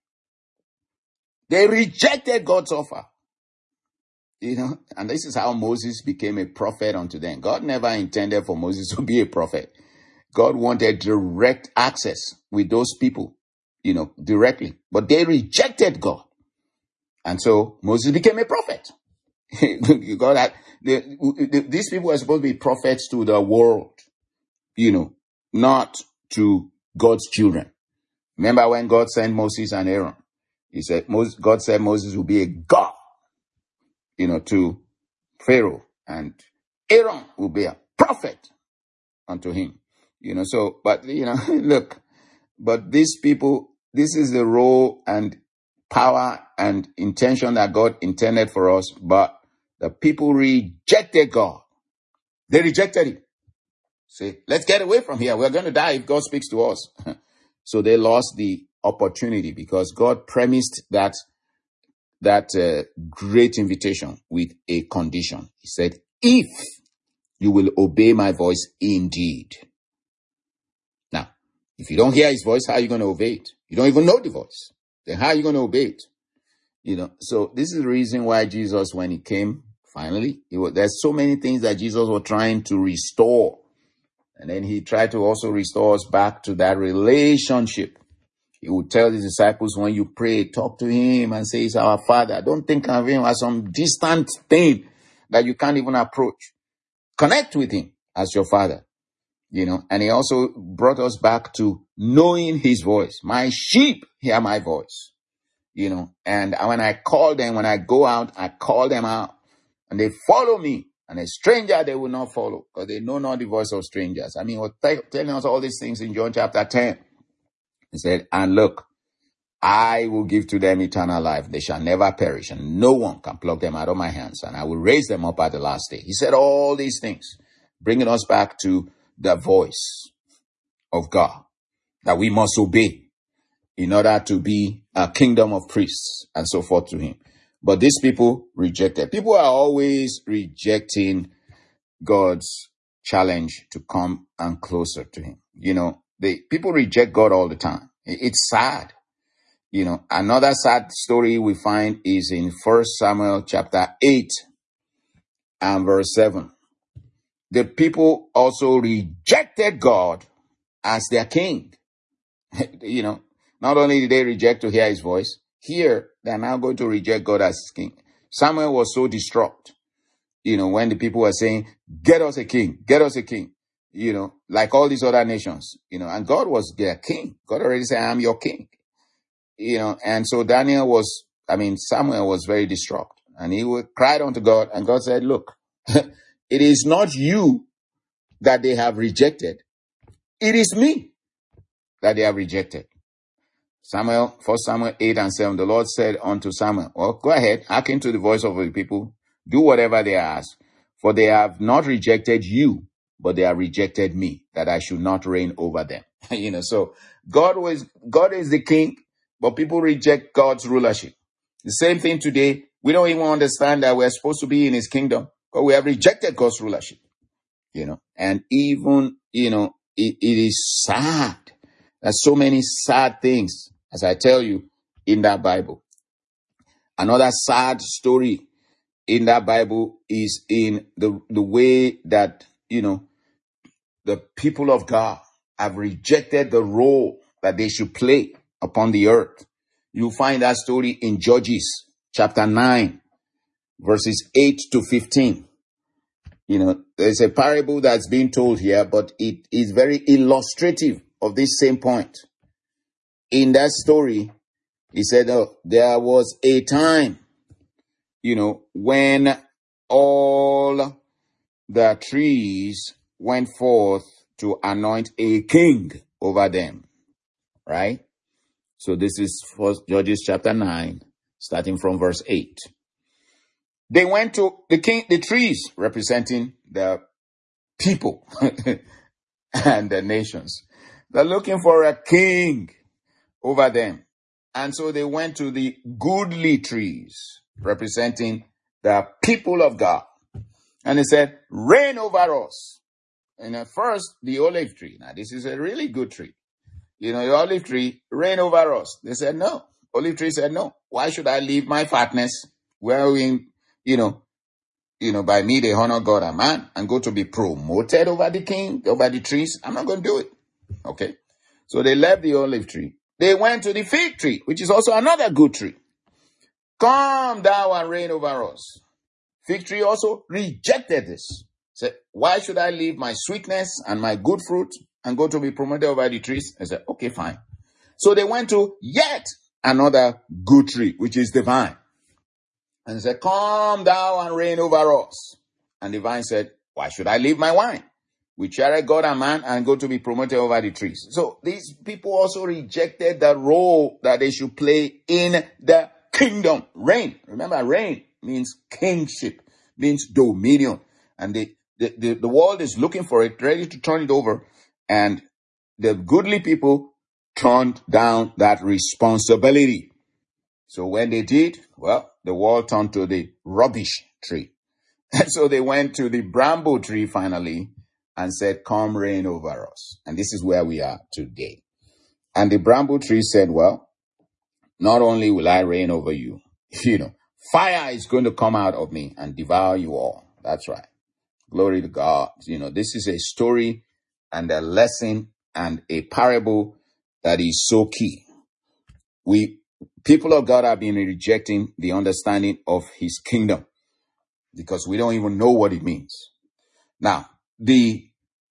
They rejected God's offer. And this is how Moses became a prophet unto them. God never intended for Moses to be a prophet. God wanted direct access with those people, directly. But they rejected God. And so Moses became a prophet. God had, these people are supposed to be prophets to the world, not to God's children. Remember when God sent Moses and Aaron? God said Moses will be a God, to Pharaoh, and Aaron will be a prophet unto him. Look, but these people, this is the role and power and intention that God intended for us, but the people rejected God. They rejected him. Say, let's get away from here. We're going to die if God speaks to us. So they lost the opportunity, because God premised that great invitation with a condition. He said, if you will obey my voice indeed. Now, if you don't hear his voice, how are you going to obey it? You don't even know the voice. Then how are you going to obey it? So this is the reason why Jesus, when he came, finally, there's so many things that Jesus was trying to restore. And then he tried to also restore us back to that relationship. He would tell his disciples, when you pray, talk to him and say, he's our Father. Don't think of him as some distant thing that you can't even approach. Connect with him as your Father. And he also brought us back to knowing his voice. My sheep hear my voice. And when I call them, when I go out, I call them out and they follow me. And a stranger they will not follow because they know not the voice of strangers. I mean, we're telling us all these things in John chapter 10. He said, and look, I will give to them eternal life. They shall never perish and no one can pluck them out of my hands. And I will raise them up at the last day. He said all these things, bringing us back to the voice of God that we must obey in order to be a kingdom of priests and so forth to him. But these people rejected. People are always rejecting God's challenge to come and closer to him. People reject God all the time. It's sad. Another sad story we find is in 1 Samuel chapter 8 and verse 7. The people also rejected God as their king. Not only did they reject to hear his voice, here they're now going to reject God as king. Samuel was so distraught, when the people were saying, get us a king, like all these other nations, and God was their king. God already said, I'm your king, and so Samuel was very distraught and he cried unto God and God said, look, it is not you that they have rejected. It is me that they have rejected. 1 Samuel 8 and 7, the Lord said unto Samuel, well, go ahead, hearken to the voice of the people, do whatever they ask, for they have not rejected you, but they have rejected me, that I should not reign over them. So God is the king, but people reject God's rulership. The same thing today, we don't even understand that we're supposed to be in his kingdom, but we have rejected God's rulership, and even, it is sad. There's so many sad things, as I tell you, in that Bible. Another sad story in that Bible is in the way that, the people of God have rejected the role that they should play upon the earth. You find that story in Judges chapter 9, verses 8 to 15. There's a parable that's being told here, but it is very illustrative of this same point. In that story, he said, there was a time, when all the trees went forth to anoint a king over them, right? So this is First Judges chapter 9, starting from verse 8. They went to the trees representing the people and the nations. They're looking for a king over them. And so they went to the goodly trees representing the people of God. And they said, reign over us. And at first, the olive tree. Now, this is a really good tree. The olive tree, reign over us. They said, no. Olive tree said, no. Why should I leave my fatness wherein, by me they honor God and man and go to be promoted over the king, over the trees? I'm not going to do it. Okay. So they left the olive tree. They went to the fig tree, which is also another good tree. Come thou and reign over us. Fig tree also rejected this. Said, why should I leave my sweetness and my good fruit and go to be promoted over the trees? I said, okay, fine. So they went to yet another good tree, which is the vine. And said, come thou and reign over us. And the vine said, why should I leave my wine? We charity God and man and go to be promoted over the trees. So these people also rejected the role that they should play in the kingdom. Reign. Remember, reign means kingship, means dominion. And the world is looking for it, ready to turn it over. And the goodly people turned down that responsibility. So when they did, well, the world turned to the rubbish tree. So they went to the bramble tree finally and said, come reign over us. And this is where we are today. And the bramble tree said, well, not only will I reign over you, fire is going to come out of me and devour you all. That's right. Glory to God. This is a story and a lesson and a parable that is so key. People of God have been rejecting the understanding of his kingdom because we don't even know what it means. Now, the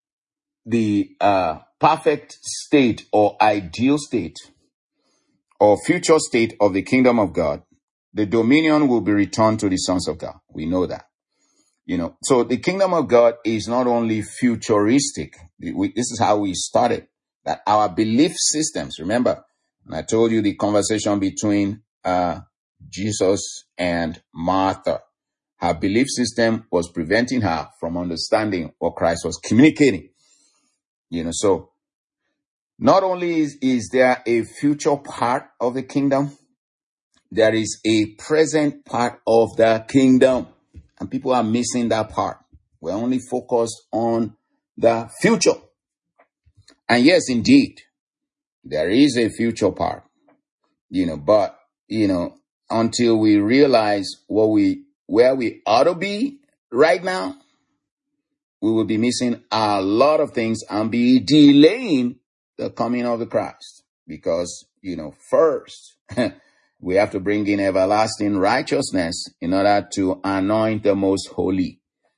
perfect state or ideal state or future state of the kingdom of God, the dominion will be returned to the sons of God. We know that. So the kingdom of God is not only futuristic. This is how we started. That our belief systems, remember, and I told you the conversation between Jesus and Martha. Her belief system was preventing her from understanding what Christ was communicating. So not only is there a future part of the kingdom, there is a present part of the kingdom. And people are missing that part. We're only focused on the future. And yes, indeed, there is a future part, but, until we realize where we ought to be right now, we will be missing a lot of things and be delaying the coming of the Christ. Because, first, we have to bring in everlasting righteousness in order to anoint the most holy.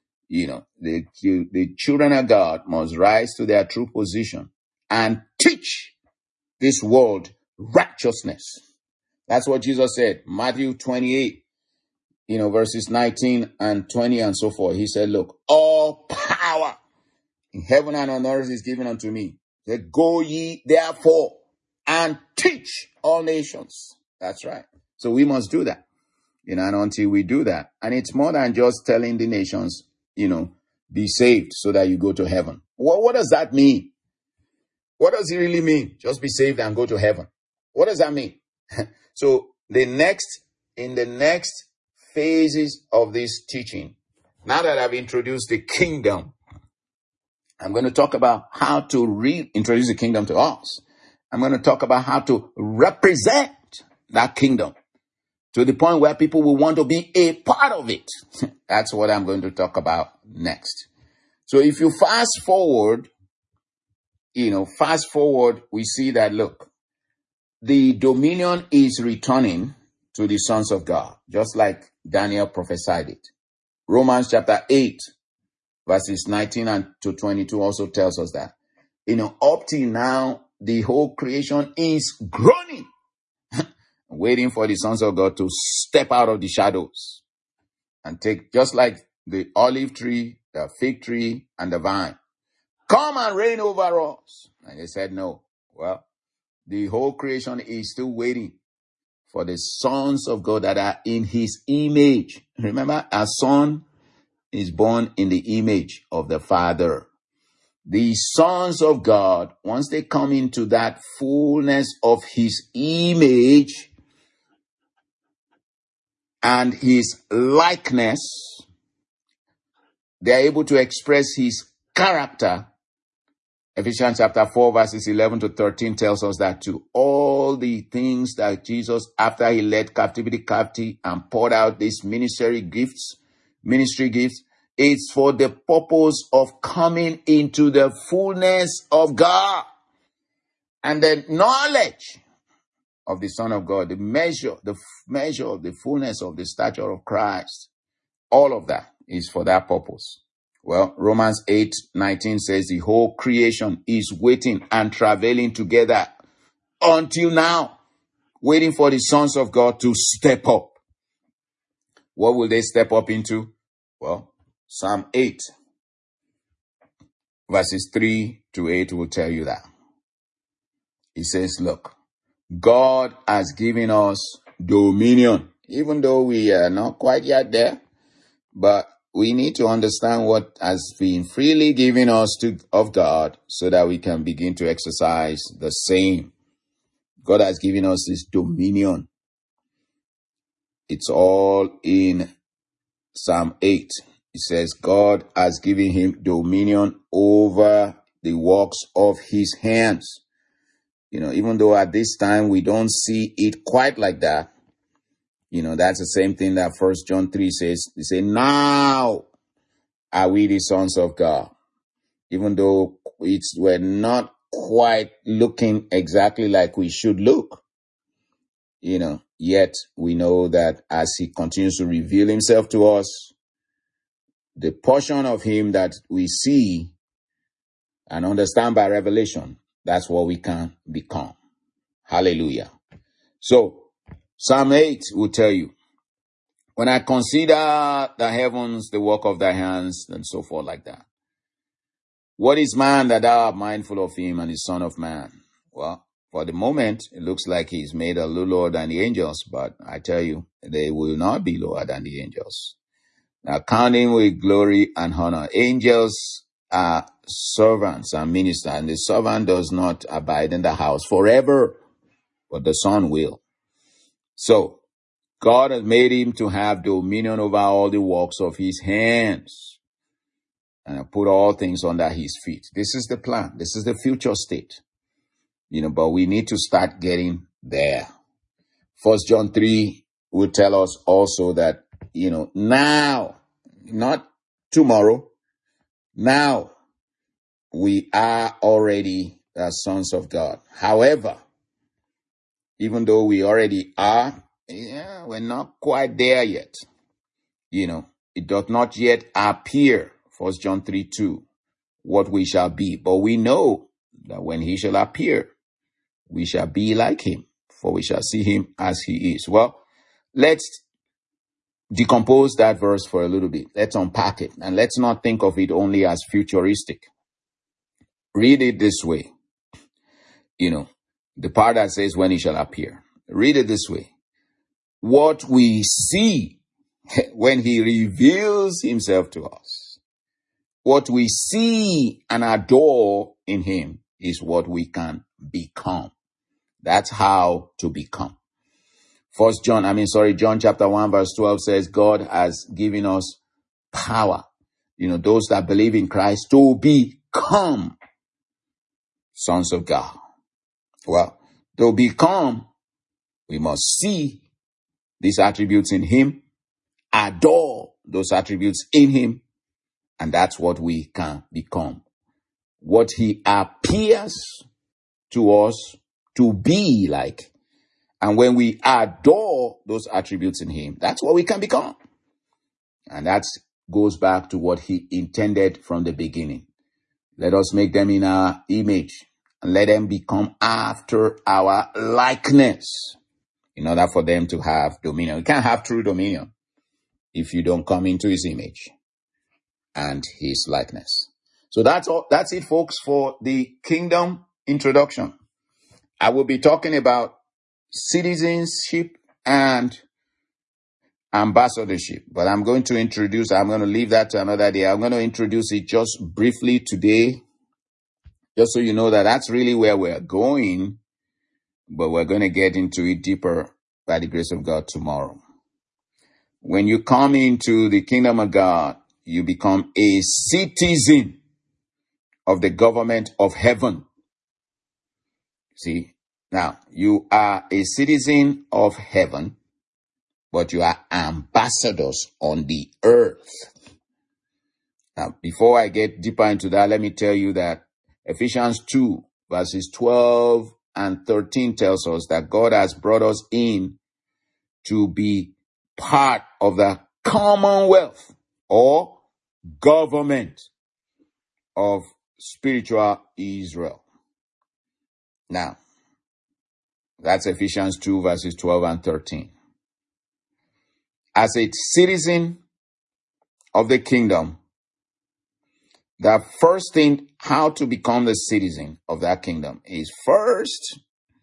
The children of God must rise to their true position and teach this world righteousness. That's what Jesus said. Matthew 28, verses 19 and 20 and so forth. He said, look, all power in heaven and on earth is given unto me. He said, go ye therefore and teach all nations. That's right. So we must do that, and until we do that. And it's more than just telling the nations, be saved so that you go to heaven. What does that mean? What does it really mean? Just be saved and go to heaven. What does that mean? So in the next phases of this teaching, now that I've introduced the kingdom, I'm going to talk about how to reintroduce the kingdom to us. I'm going to talk about how to represent that kingdom to the point where people will want to be a part of it. That's what I'm going to talk about next. So if you fast forward, we see that, look, the dominion is returning to the sons of God, just like Daniel prophesied it. Romans chapter 8, verses 19 and to 22 also tells us that, up till now, the whole creation is groaning, waiting for the sons of God to step out of the shadows and take, just like the olive tree, the fig tree, and the vine. Come and reign over us. And they said no. Well, the whole creation is still waiting for the sons of God that are in his image. Remember, a son is born in the image of the Father. The sons of God, once they come into that fullness of his image and his likeness, they are able to express his character. Ephesians chapter 4 verses 11 to 13 tells us that to all the things that Jesus, after he led captivity captive and poured out these ministry gifts, it's for the purpose of coming into the fullness of God and the knowledge of the Son of God, the measure of the fullness of the stature of Christ. All of that is for that purpose. Well, Romans 8:19 says the whole creation is waiting and travailing together until now, waiting for the sons of God to step up. What will they step up into? Well, Psalm 8, verses 3 to 8 will tell you that. He says, look, God has given us dominion, even though we are not quite yet there, but we need to understand what has been freely given us of God so that we can begin to exercise the same. God has given us this dominion. It's all in Psalm 8. It says God has given him dominion over the works of his hands. Even though at this time we don't see it quite like that, that's the same thing that 1 John 3 says. They say, now are we the sons of God. Even though we're not quite looking exactly like we should look, yet we know that as he continues to reveal himself to us, the portion of him that we see and understand by revelation, that's what we can become. Hallelujah. So, Psalm 8 will tell you, when I consider the heavens, the work of thy hands, and so forth like that. What is man that thou art mindful of him, and the son of man? Well, for the moment, it looks like he's made a little lower than the angels, but I tell you, they will not be lower than the angels. Now, counting with glory and honor. Angels are servants and ministers, and the servant does not abide in the house forever, but the son will. So, God has made him to have dominion over all the works of his hands and put all things under his feet. This is the plan. This is the future state. But we need to start getting there. 1 John 3 will tell us also that, now, not tomorrow, now we are already the sons of God. However, even though we already are, we're not quite there yet. It does not yet appear, 1 John 3:2, what we shall be. But we know that when he shall appear, we shall be like him, for we shall see him as he is. Well, let's decompose that verse for a little bit. Let's unpack it. And let's not think of it only as futuristic. Read it this way. The part that says when he shall appear. Read it this way. What we see when he reveals himself to us, what we see and adore in him is what we can become. That's how to become. John chapter 1 verse 12 says God has given us power, those that believe in Christ, to become sons of God. Well, to become, we must see these attributes in him, adore those attributes in him, and that's what we can become. What he appears to us to be like. And when we adore those attributes in him, that's what we can become. And that goes back to what he intended from the beginning. Let us make them in our image and let them become after our likeness in order for them to have dominion. You can't have true dominion if you don't come into his image and his likeness. So that's all. That's it, folks, for the kingdom introduction. I will be talking about citizenship and ambassadorship, but I'm going to leave that to another day. I'm going to introduce it just briefly today, just so you know that that's really where we're going, but we're going to get into it deeper by the grace of God tomorrow. When you come into the kingdom of God, you become a citizen of the government of heaven. See? Now, you are a citizen of heaven, but you are ambassadors on the earth. Now, before I get deeper into that, let me tell you that Ephesians 2, verses 12 and 13 tells us that God has brought us in to be part of the commonwealth or government of spiritual Israel. Now, that's Ephesians 2 verses 12 and 13. As a citizen of the kingdom, the first thing, how to become the citizen of that kingdom is first,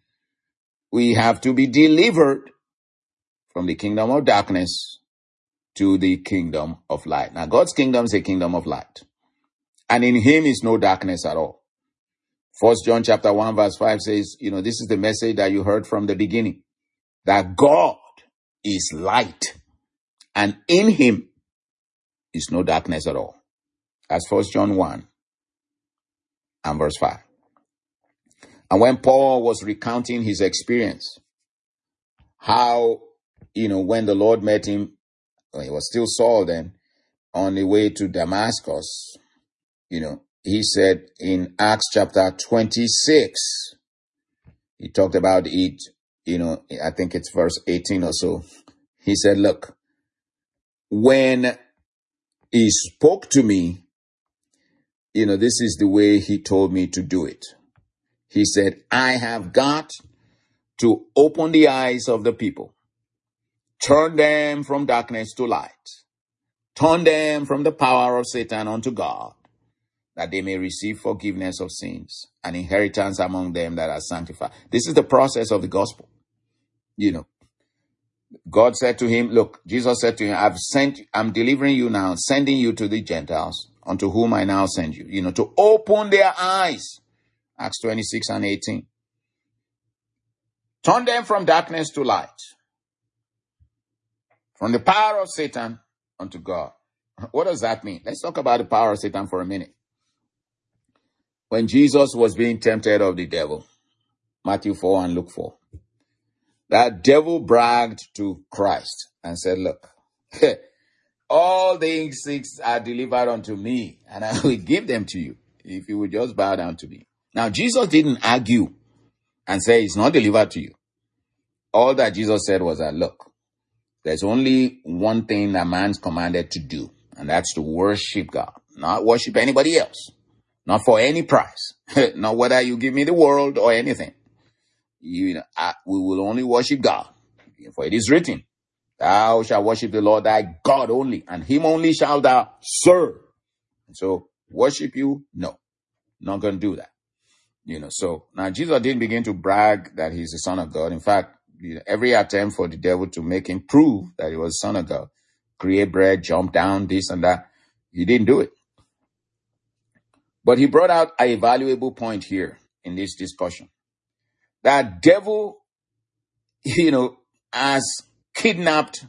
we have to be delivered from the kingdom of darkness to the kingdom of light. Now, God's kingdom is a kingdom of light, and in him is no darkness at all. 1 John chapter 1 verse 5 says, this is the message that you heard from the beginning, that God is light, and in him is no darkness at all. That's 1 John 1 and verse 5. And when Paul was recounting his experience, how, when the Lord met him, he was still Saul then, on the way to Damascus, he said in Acts chapter 26, he talked about it, I think it's verse 18 or so. He said, look, when he spoke to me, this is the way he told me to do it. He said, I have got to open the eyes of the people, turn them from darkness to light, turn them from the power of Satan unto God, that they may receive forgiveness of sins and inheritance among them that are sanctified. This is the process of the gospel. God said to him, look, Jesus said to him, I'm delivering you now, sending you to the Gentiles, unto whom I now send you, to open their eyes. Acts 26 and 18. Turn them from darkness to light, from the power of Satan unto God. What does that mean? Let's talk about the power of Satan for a minute. When Jesus was being tempted of the devil, Matthew 4 and Luke 4, that devil bragged to Christ and said, look, all things are delivered unto me, and I will give them to you if you would just bow down to me. Now, Jesus didn't argue and say it's not delivered to you. All that Jesus said was that, look, there's only one thing that man's commanded to do, and that's to worship God, not worship anybody else, not for any price, not whether you give me the world or anything. We will only worship God, for it is written, thou shalt worship the Lord thy God only, and him only shalt thou serve. So worship you? No, not going to do that. So now Jesus didn't begin to brag that he's the Son of God. In fact, every attempt for the devil to make him prove that he was the Son of God, create bread, jump down, this and that, he didn't do it. But he brought out a valuable point here in this discussion. That devil, has kidnapped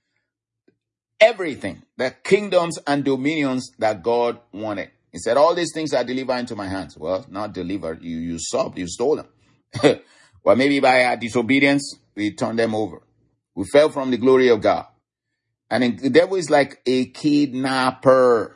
everything, the kingdoms and dominions that God wanted. He said, all these things are delivered into my hands. Well, not delivered. You usurped, you stole them. Well, maybe by our disobedience, we turned them over. We fell from the glory of God. And the devil is like a kidnapper.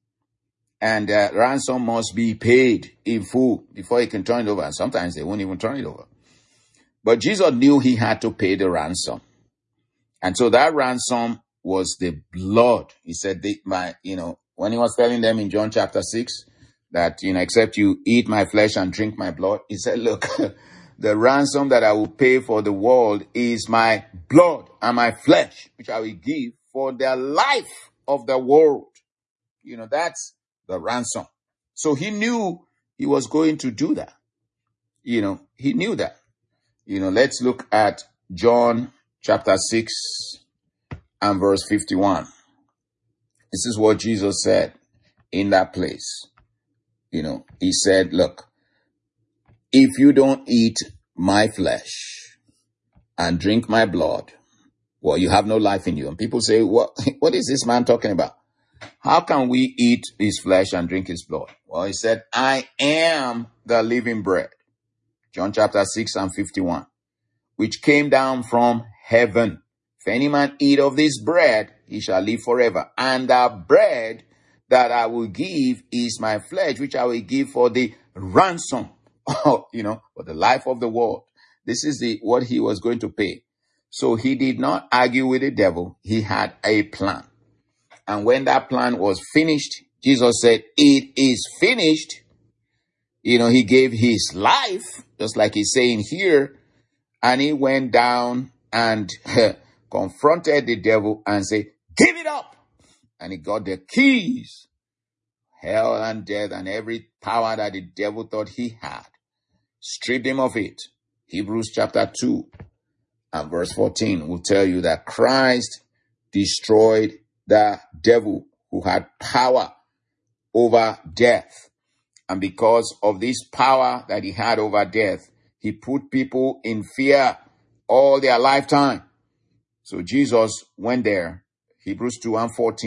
And ransom must be paid in full before he can turn it over. And sometimes they won't even turn it over. But Jesus knew he had to pay the ransom. And so that ransom was the blood. He said, when he was telling them in John chapter 6 that, except you eat my flesh and drink my blood, he said, look, the ransom that I will pay for the world is my blood and my flesh, which I will give for the life of the world. That's the ransom. So he knew he was going to do that. He knew that. Let's look at John chapter 6 and verse 51. This is what Jesus said in that place. He said, look, if you don't eat my flesh and drink my blood, well, you have no life in you. And people say, what is this man talking about? How can we eat his flesh and drink his blood? Well, he said, I am the living bread. John chapter 6 and 51, which came down from heaven. If any man eat of this bread, he shall live forever. And the bread that I will give is my flesh, which I will give for the ransom, for the life of the world. This is what he was going to pay. So he did not argue with the devil. He had a plan. And when that plan was finished, Jesus said, it is finished. He gave his life, just like he's saying here. And he went down and confronted the devil and said, give it up. And he got the keys, hell and death and every power that the devil thought he had. Stripped him of it. Hebrews chapter 2 and verse 14 will tell you that Christ destroyed the devil who had power over death. And because of this power that he had over death, he put people in fear all their lifetime. So Jesus went there, Hebrews 2 and 14,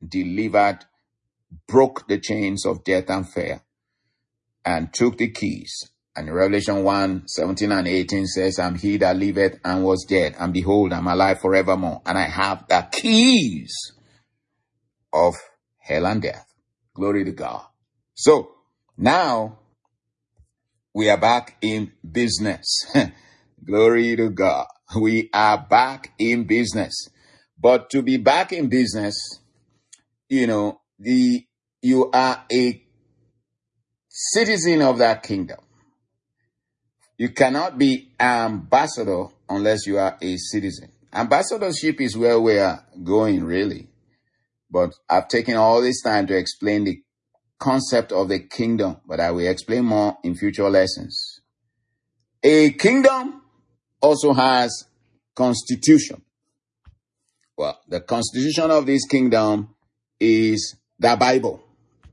delivered, broke the chains of death and fear, and took the keys. And Revelation 1:17 and 18 says, I'm he that liveth and was dead, and behold, I'm alive forevermore, and I have the keys of hell and death. Glory to God. So now we are back in business. Glory to God. We are back in business. But to be back in business, you are a citizen of that kingdom. You cannot be ambassador unless you are a citizen. Ambassadorship is where we are going, really. But I've taken all this time to explain the concept of the kingdom, but I will explain more in future lessons. A kingdom also has constitution. Well, the constitution of this kingdom is the Bible.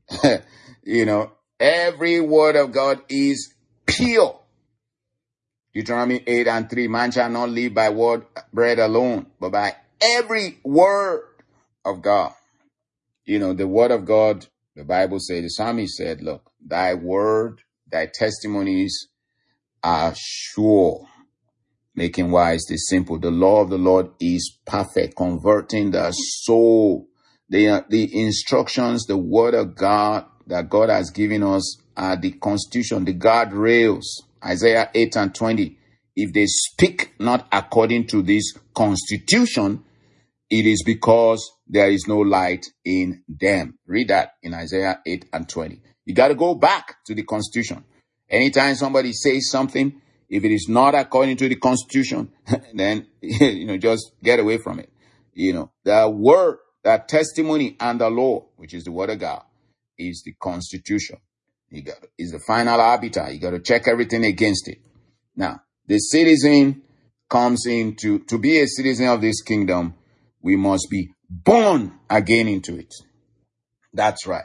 Every word of God is pure. Deuteronomy 8:3, man shall not live by bread alone, but by every word of God. The word of God, the Bible said, the psalmist said, look, thy word, thy testimonies are sure, making wise the simple. The law of the Lord is perfect, converting the soul. The instructions, the word of God that God has given us are the constitution, the guardrails. Isaiah 8:20. If they speak not according to this constitution, it is because there is no light in them. Read that in Isaiah 8:20. You got to go back to the constitution. Anytime somebody says something, if it is not according to the constitution, then, just get away from it. The word, that testimony and the law, which is the word of God, is the constitution. Is the final arbiter. You got to check everything against it. Now, the citizen comes in to be a citizen of this kingdom. We must be born again into it. That's right.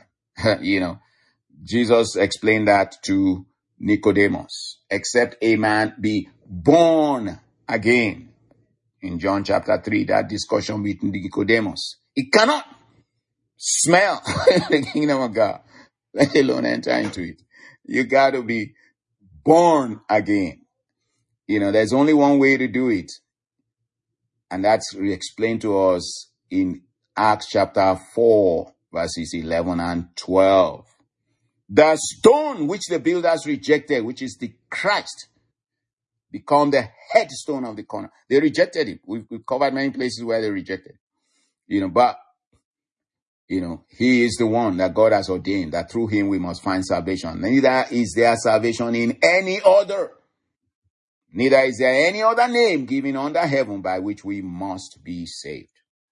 Jesus explained that to Nicodemus. Except a man be born again. In John chapter 3, that discussion with Nicodemus. He cannot smell the kingdom of God, let alone enter into it. You got to be born again. There's only one way to do it. And that's explained to us in Acts chapter 4, verses 11 and 12. The stone which the builders rejected, which is the Christ, become the headstone of the corner. They rejected him. We've covered many places where they rejected. But he is the one that God has ordained, that through him we must find salvation. Neither is there salvation in any other. Neither is there any other name given under heaven by which we must be saved.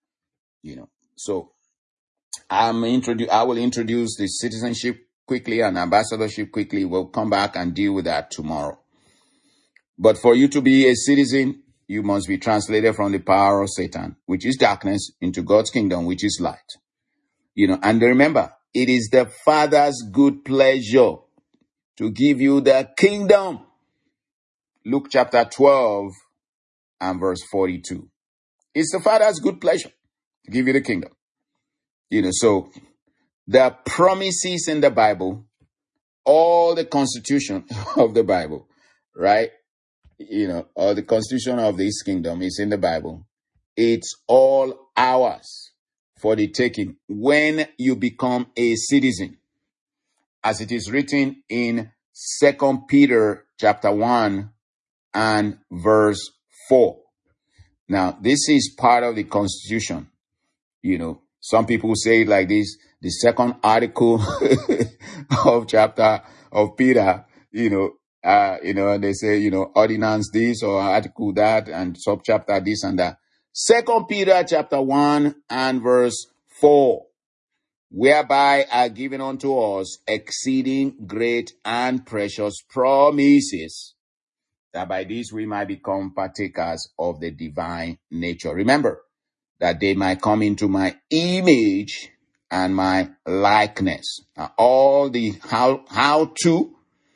So I will introduce the citizenship quickly and ambassadorship quickly. We'll come back and deal with that tomorrow. But for you to be a citizen, you must be translated from the power of Satan, which is darkness, into God's kingdom, which is light. And remember, it is the Father's good pleasure to give you the kingdom. Luke chapter 12 and verse 42. It's the Father's good pleasure to give you the kingdom. So the promises in the Bible, all the constitution of the Bible, right? All the constitution of this kingdom is in the Bible. It's all ours for the taking when you become a citizen. As it is written in 2 Peter chapter 1 and verse 4. Now, this is part of the constitution. Some people say it like this: the second article of chapter of Peter, and they say, ordinance this or article that and subchapter this and that. 2 Peter chapter 1 and verse 4. Whereby are given unto us exceeding great and precious promises, that by this we might become partakers of the divine nature. Remember, that they might come into my image and my likeness. Now, all the how to,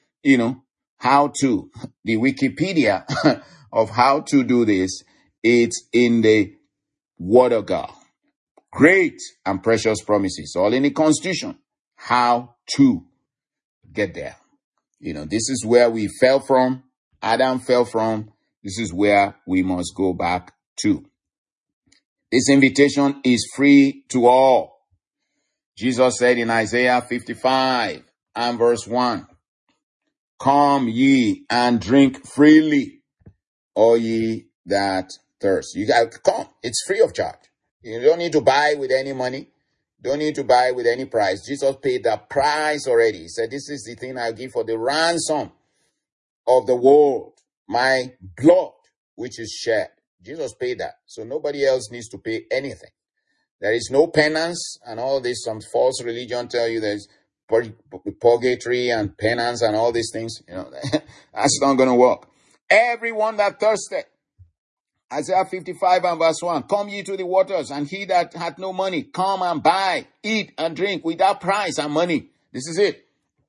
the Wikipedia of how to do this, it's in the Word of God. Great and precious promises, all in the Constitution. How to get there. This is where we fell from. Adam fell from. This is where we must go back to. This invitation is free to all. Jesus said in Isaiah 55 and verse 1, "Come ye and drink freely, all ye that thirst." You got to come. It's free of charge. You don't need to buy with any money. Don't need to buy with any price. Jesus paid the price already. He said, "This is the thing I give for the ransom of the world, my blood, which is shed." Jesus paid that. So nobody else needs to pay anything. There is no penance and all this. Some false religion tell you there's purgatory and penance and all these things. That's not going to work. Everyone that thirsteth, Isaiah 55 and verse 1, "Come ye to the waters, and he that hath no money, come and buy, eat and drink without price and money." This is it.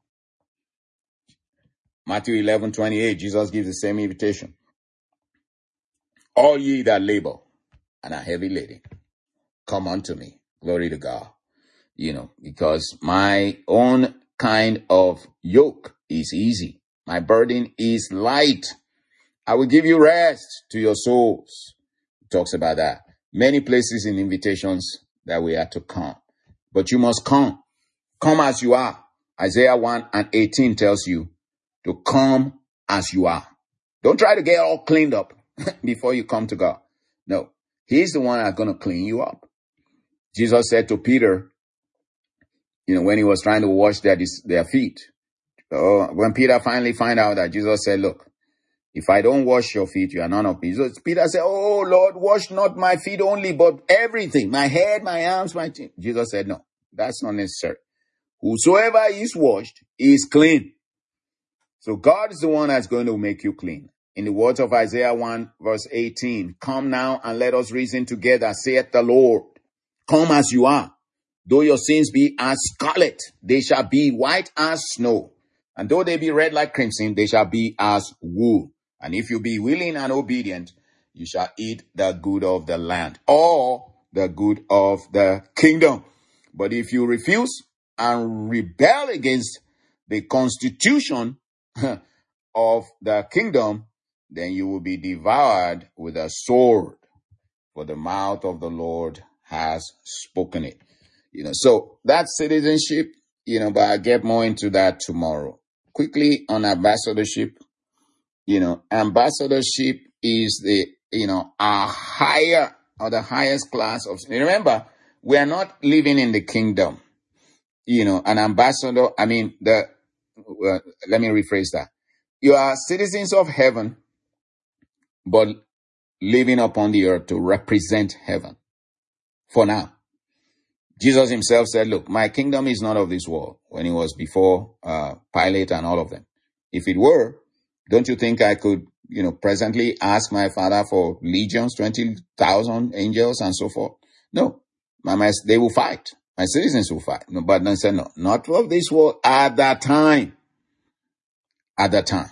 Matthew 11:28, Jesus gives the same invitation. "All ye that labor and are heavy laden, come unto me." Glory to God. Because my own kind of yoke is easy. My burden is light. I will give you rest to your souls. It talks about that. Many places in invitations that we are to come. But you must come. Come as you are. Isaiah 1:18 tells you to come as you are. Don't try to get all cleaned up before you come to God. No. He's the one that's going to clean you up. Jesus said to Peter, when he was trying to wash their feet, when Peter finally found out that Jesus said, "Look, if I don't wash your feet, you are none of me." So Peter said, "Oh Lord, wash not my feet only, but everything, my head, my arms, my chin." Jesus said, "No, that's not necessary. Whosoever is washed is clean." So God is the one that's going to make you clean. In the words of Isaiah 1 verse 18, "Come now and let us reason together, saith the Lord. Come as you are. Though your sins be as scarlet, they shall be white as snow. And though they be red like crimson, they shall be as wool. And if you be willing and obedient, you shall eat the good of the land, or the good of the kingdom. But if you refuse and rebel against the constitution of the kingdom, then you will be devoured with a sword, for the mouth of the Lord has spoken it." So that's citizenship, but I'll get more into that tomorrow. Quickly on ambassadorship, ambassadorship is our higher or the highest class of, remember, we are not living in the kingdom. An ambassador, let me rephrase that. You are citizens of heaven, but living upon the earth to represent heaven for now. Jesus himself said, "Look, my kingdom is not of this world," when he was before Pilate and all of them. If it were, don't you think I could, presently ask my Father for legions, 20,000 angels and so forth? No, they will fight. My citizens will fight. No, but then said, "No, not of this world at that time." At that time.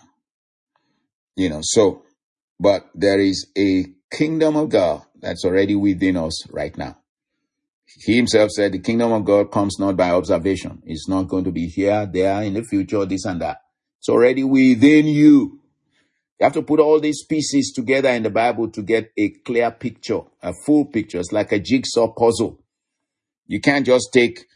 But there is a kingdom of God that's already within us right now. He himself said the kingdom of God comes not by observation. It's not going to be here, there, in the future, this and that. It's already within you. You have to put all these pieces together in the Bible to get a clear picture, a full picture. It's like a jigsaw puzzle. You can't just take,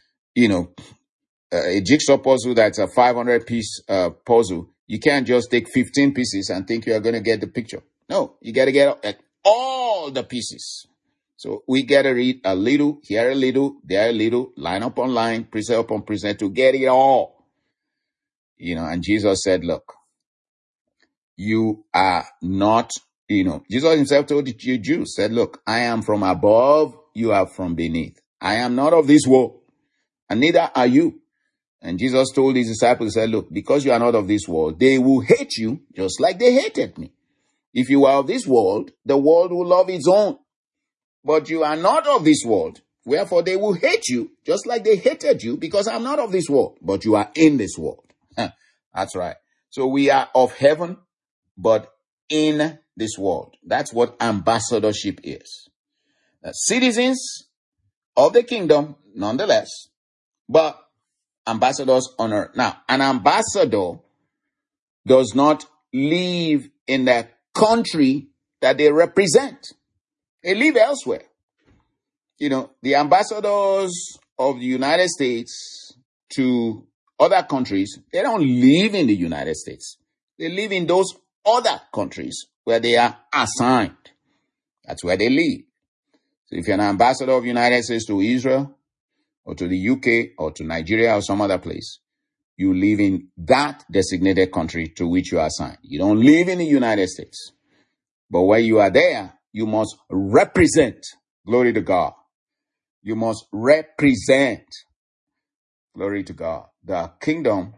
a jigsaw puzzle that's a 500-piece puzzle. You can't just take 15 pieces and think you are going to get the picture. No, you got to get all the pieces. So we got to read a little, here a little, there a little, line upon line, precept upon precept to get it all. And Jesus said, "Look, you are not, Jesus himself told the Jews, said, "Look, I am from above, you are from beneath. I am not of this world, and neither are you." And Jesus told his disciples, said, "Look, because you are not of this world, they will hate you just like they hated me. If you are of this world, the world will love its own. But you are not of this world. Wherefore they will hate you just like they hated you, because I'm not of this world, but you are in this world." That's right. So we are of heaven, but in this world. That's what ambassadorship is. Citizens of the kingdom, nonetheless, but ambassadors on earth. Now, an ambassador does not live in the country that they represent. They live elsewhere. The ambassadors of the United States to other countries, they don't live in the United States. They live in those other countries where they are assigned. That's where they live. So if you're an ambassador of the United States to Israel or to the UK or to Nigeria or some other place, you live in that designated country to which you are assigned. You don't live in the United States. But when you are there, you must represent. Glory to God. You must represent, glory to God, the kingdom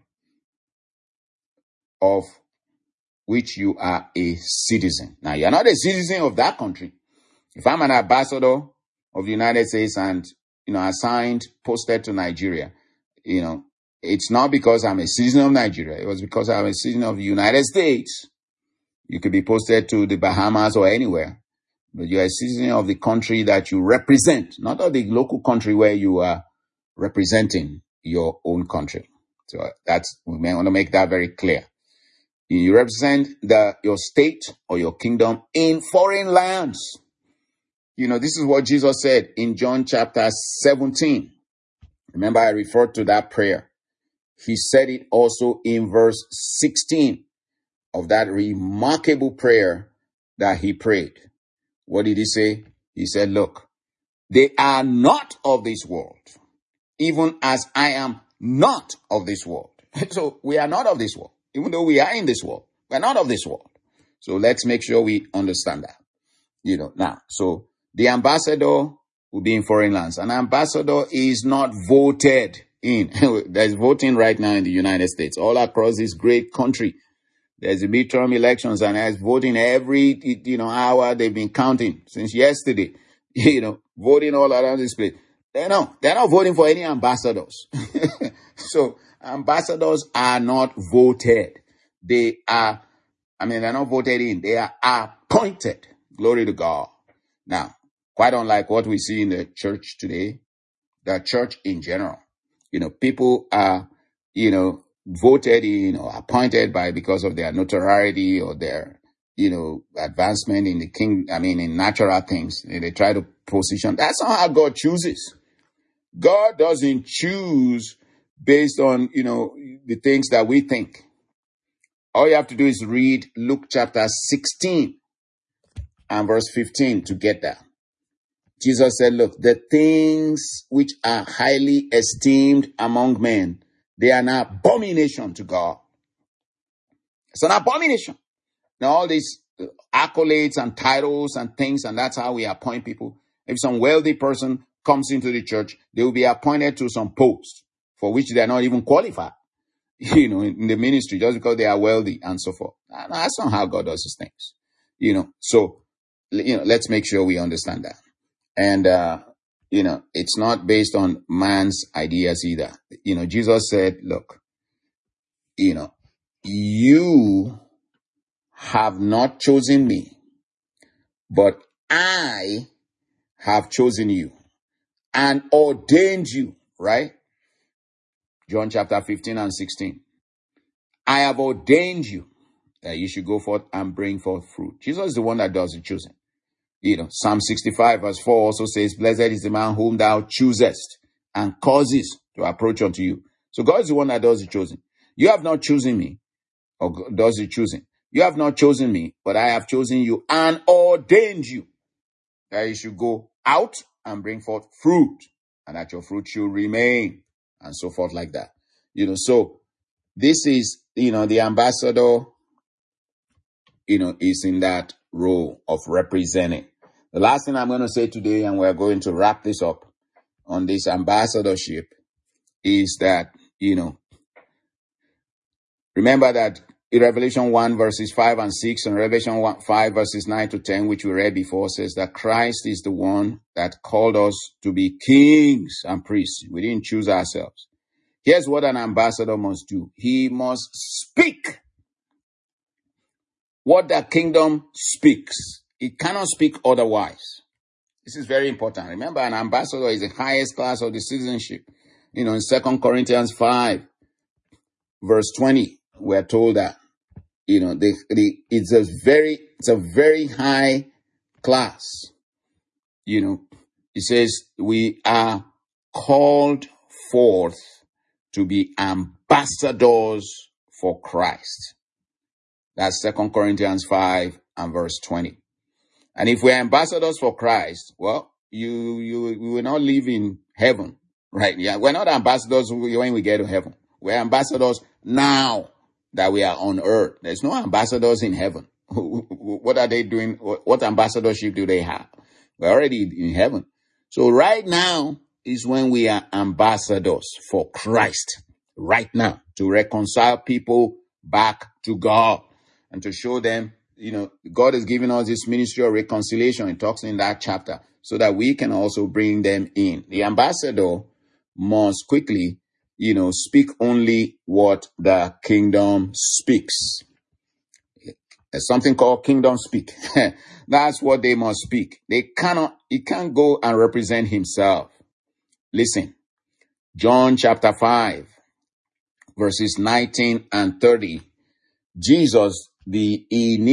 of which you are a citizen. Now, you're not a citizen of that country. If I'm an ambassador of the United States and, assigned, posted to Nigeria, it's not because I'm a citizen of Nigeria. It was because I'm a citizen of the United States. You could be posted to the Bahamas or anywhere. But you are a citizen of the country that you represent, not of the local country where you are representing your own country. So we may want to make that very clear. You represent your state or your kingdom in foreign lands. This is what Jesus said in John chapter 17. Remember, I referred to that prayer. He said it also in verse 16 of that remarkable prayer that he prayed. What did he say? He said, look, they are not of this world, even as I am not of this world. So we are not of this world. Even though we are in this world, we are not of this world. So let's make sure we understand that. Now, so the ambassador will be in foreign lands. An ambassador is not voted in. There's voting right now in the United States, all across this great country. There's a midterm elections and there's voting every, hour. They've been counting since yesterday, voting all around this place. They're not voting for any ambassadors. So ambassadors are not voted. They're not voted in. They are appointed. Glory to God. Now, quite unlike what we see in the church today, the church in general, people are, voted in or appointed by because of their notoriety or their, advancement in the in natural things. They try to position. That's not how God chooses. God doesn't choose based on, the things that we think. All you have to do is read Luke chapter 16 and verse 15 to get that. Jesus said, look, the things which are highly esteemed among men, they are an abomination to God. It's an abomination. Now, all these accolades and titles and things, and that's how we appoint people. If some wealthy person comes into the church, they will be appointed to some post for which they are not even qualified, in the ministry, just because they are wealthy and so forth. That's not how God does his things, So, let's make sure we understand that. And, it's not based on man's ideas either. Jesus said, look, you have not chosen me, but I have chosen you and ordained you, right? John chapter 15 and 16. I have ordained you that you should go forth and bring forth fruit. Jesus is the one that does the choosing. Psalm 65 verse 4 also says, blessed is the man whom thou choosest and causes to approach unto you. So God is the one that does the choosing. You have not chosen me, or does the choosing. You have not chosen me, but I have chosen you and ordained you that you should go out and bring forth fruit, and that your fruit should remain, and so forth like that. So this is, the ambassador, is in that role of representing. The last thing I'm going to say today, and we're going to wrap this up on this ambassadorship, is that, remember that in Revelation 1 verses 5 and 6 and Revelation 5 verses 9 to 10, which we read before, says that Christ is the one that called us to be kings and priests. We didn't choose ourselves. Here's what an ambassador must do. He must speak what the kingdom speaks. It cannot speak otherwise. This is very important. Remember, an ambassador is the highest class of the citizenship. In 2 Corinthians 5, verse 20, we're told that, it's a very high class. It says we are called forth to be ambassadors for Christ. That's 2 Corinthians 5 and verse 20. And if we're ambassadors for Christ, well, we will not live in heaven, right? Yeah, we're not ambassadors when we get to heaven. We're ambassadors now that we are on earth. There's no ambassadors in heaven. What are they doing? What ambassadorship do they have? We're already in heaven. So right now is when we are ambassadors for Christ. Right now, to reconcile people back to God and to show them, God has given us this ministry of reconciliation. It talks in that chapter so that we can also bring them in. The ambassador must quickly, speak only what the kingdom speaks. There's something called kingdom speak. That's what they must speak. He can't go and represent himself. Listen, John chapter 5, verses 19 and 30. Jesus, the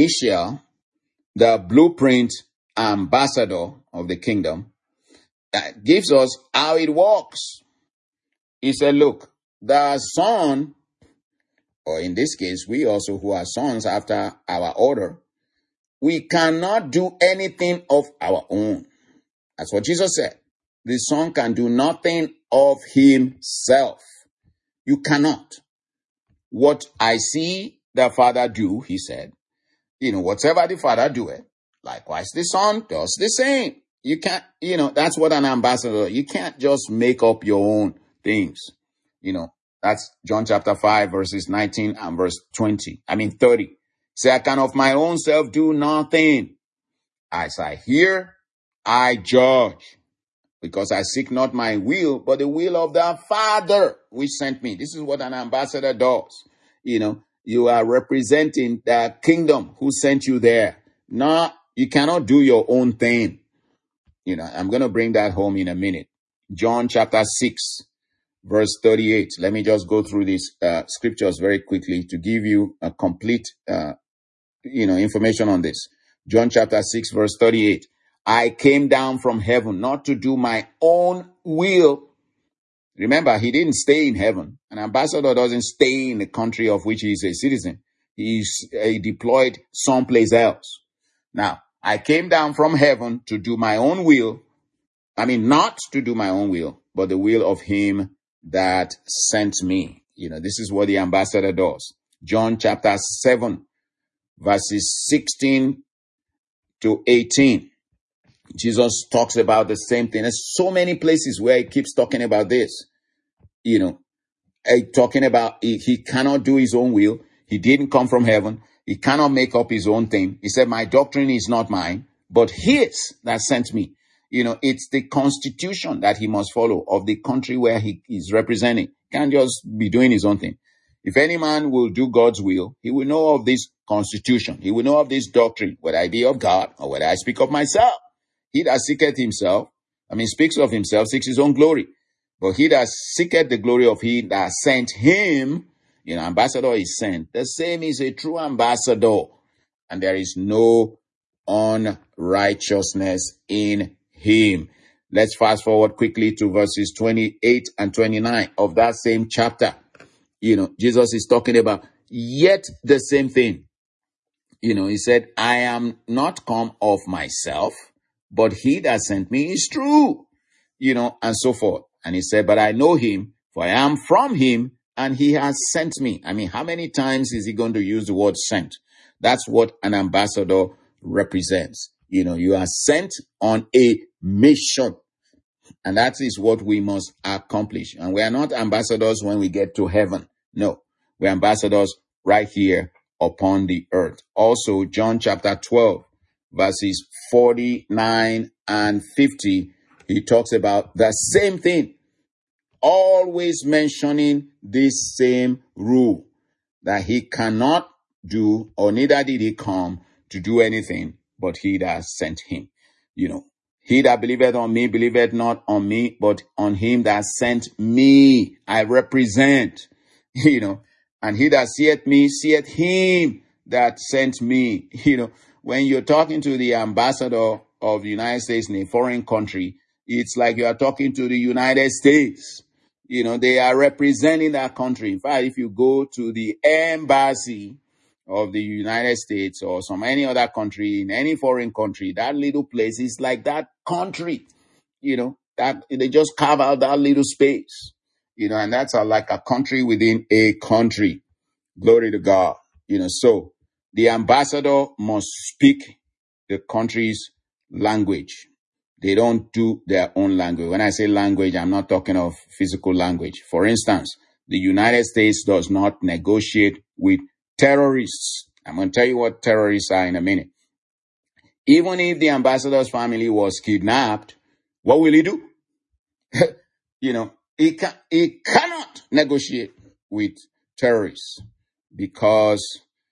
blueprint ambassador of the kingdom, gives us how it works. He said, look, the son, or in this case, we also who are sons after our order, we cannot do anything of our own. That's what Jesus said. The son can do nothing of himself. You cannot. What I see the Father do, he said, whatever the Father doeth, likewise the Son does the same. You can't, that's what an ambassador, you can't just make up your own things. That's John chapter 5, verses 19 and verse 30. Say, I can of my own self do nothing. As I hear, I judge. Because I seek not my will, but the will of the Father which sent me. This is what an ambassador does. You are representing the kingdom who sent you there. No, you cannot do your own thing. I'm going to bring that home in a minute. John chapter 6, verse 38. Let me just go through these scriptures very quickly to give you a complete, information on this. John chapter 6, verse 38. I came down from heaven not to do my own will. Remember, he didn't stay in heaven. An ambassador doesn't stay in the country of which he is a citizen. He's deployed someplace else. Now, I came down from heaven to do my own will. Not to do my own will, but the will of him that sent me. This is what the ambassador does. John chapter 7, verses 16 to 18. Jesus talks about the same thing. There's so many places where he keeps talking about this. Talking about he cannot do his own will. He didn't come from heaven. He cannot make up his own thing. He said, my doctrine is not mine, but his that sent me. It's the constitution that he must follow of the country where he is representing. He can't just be doing his own thing. If any man will do God's will, he will know of this constitution. He will know of this doctrine, whether I be of God or whether I speak of myself. He that seeketh himself, speaks of himself, seeks his own glory. But he that seeketh the glory of he that sent him, ambassador is sent. The same is a true ambassador. And there is no unrighteousness in him. Let's fast forward quickly to verses 28 and 29 of that same chapter. Jesus is talking about yet the same thing. He said, I am not come of myself, but he that sent me is true, and so forth. And he said, but I know him, for I am from him, and he has sent me. How many times is he going to use the word sent? That's what an ambassador represents. You are sent on a mission. And that is what we must accomplish. And we are not ambassadors when we get to heaven. No, we're ambassadors right here upon the earth. Also, John chapter 12. Verses 49 and 50, he talks about the same thing, always mentioning this same rule, that he cannot do, or neither did he come to do anything, but he that sent him. He that believeth on me, believeth not on me, but on him that sent me. I represent, and he that seeth me, seeth him that sent me. When you're talking to the ambassador of the United States in a foreign country, it's like you are talking to the United States. They are representing that country. In fact, if you go to the embassy of the United States or any other country, in any foreign country, that little place is like that country, that they just carve out that little space, and that's like a country within a country. Glory to God. So the ambassador must speak the country's language. They don't do their own language. When I say language, I'm not talking of physical language. For instance, the United States does not negotiate with terrorists. I'm going to tell you what terrorists are in a minute. Even if the ambassador's family was kidnapped, what will he do? He cannot negotiate with terrorists because,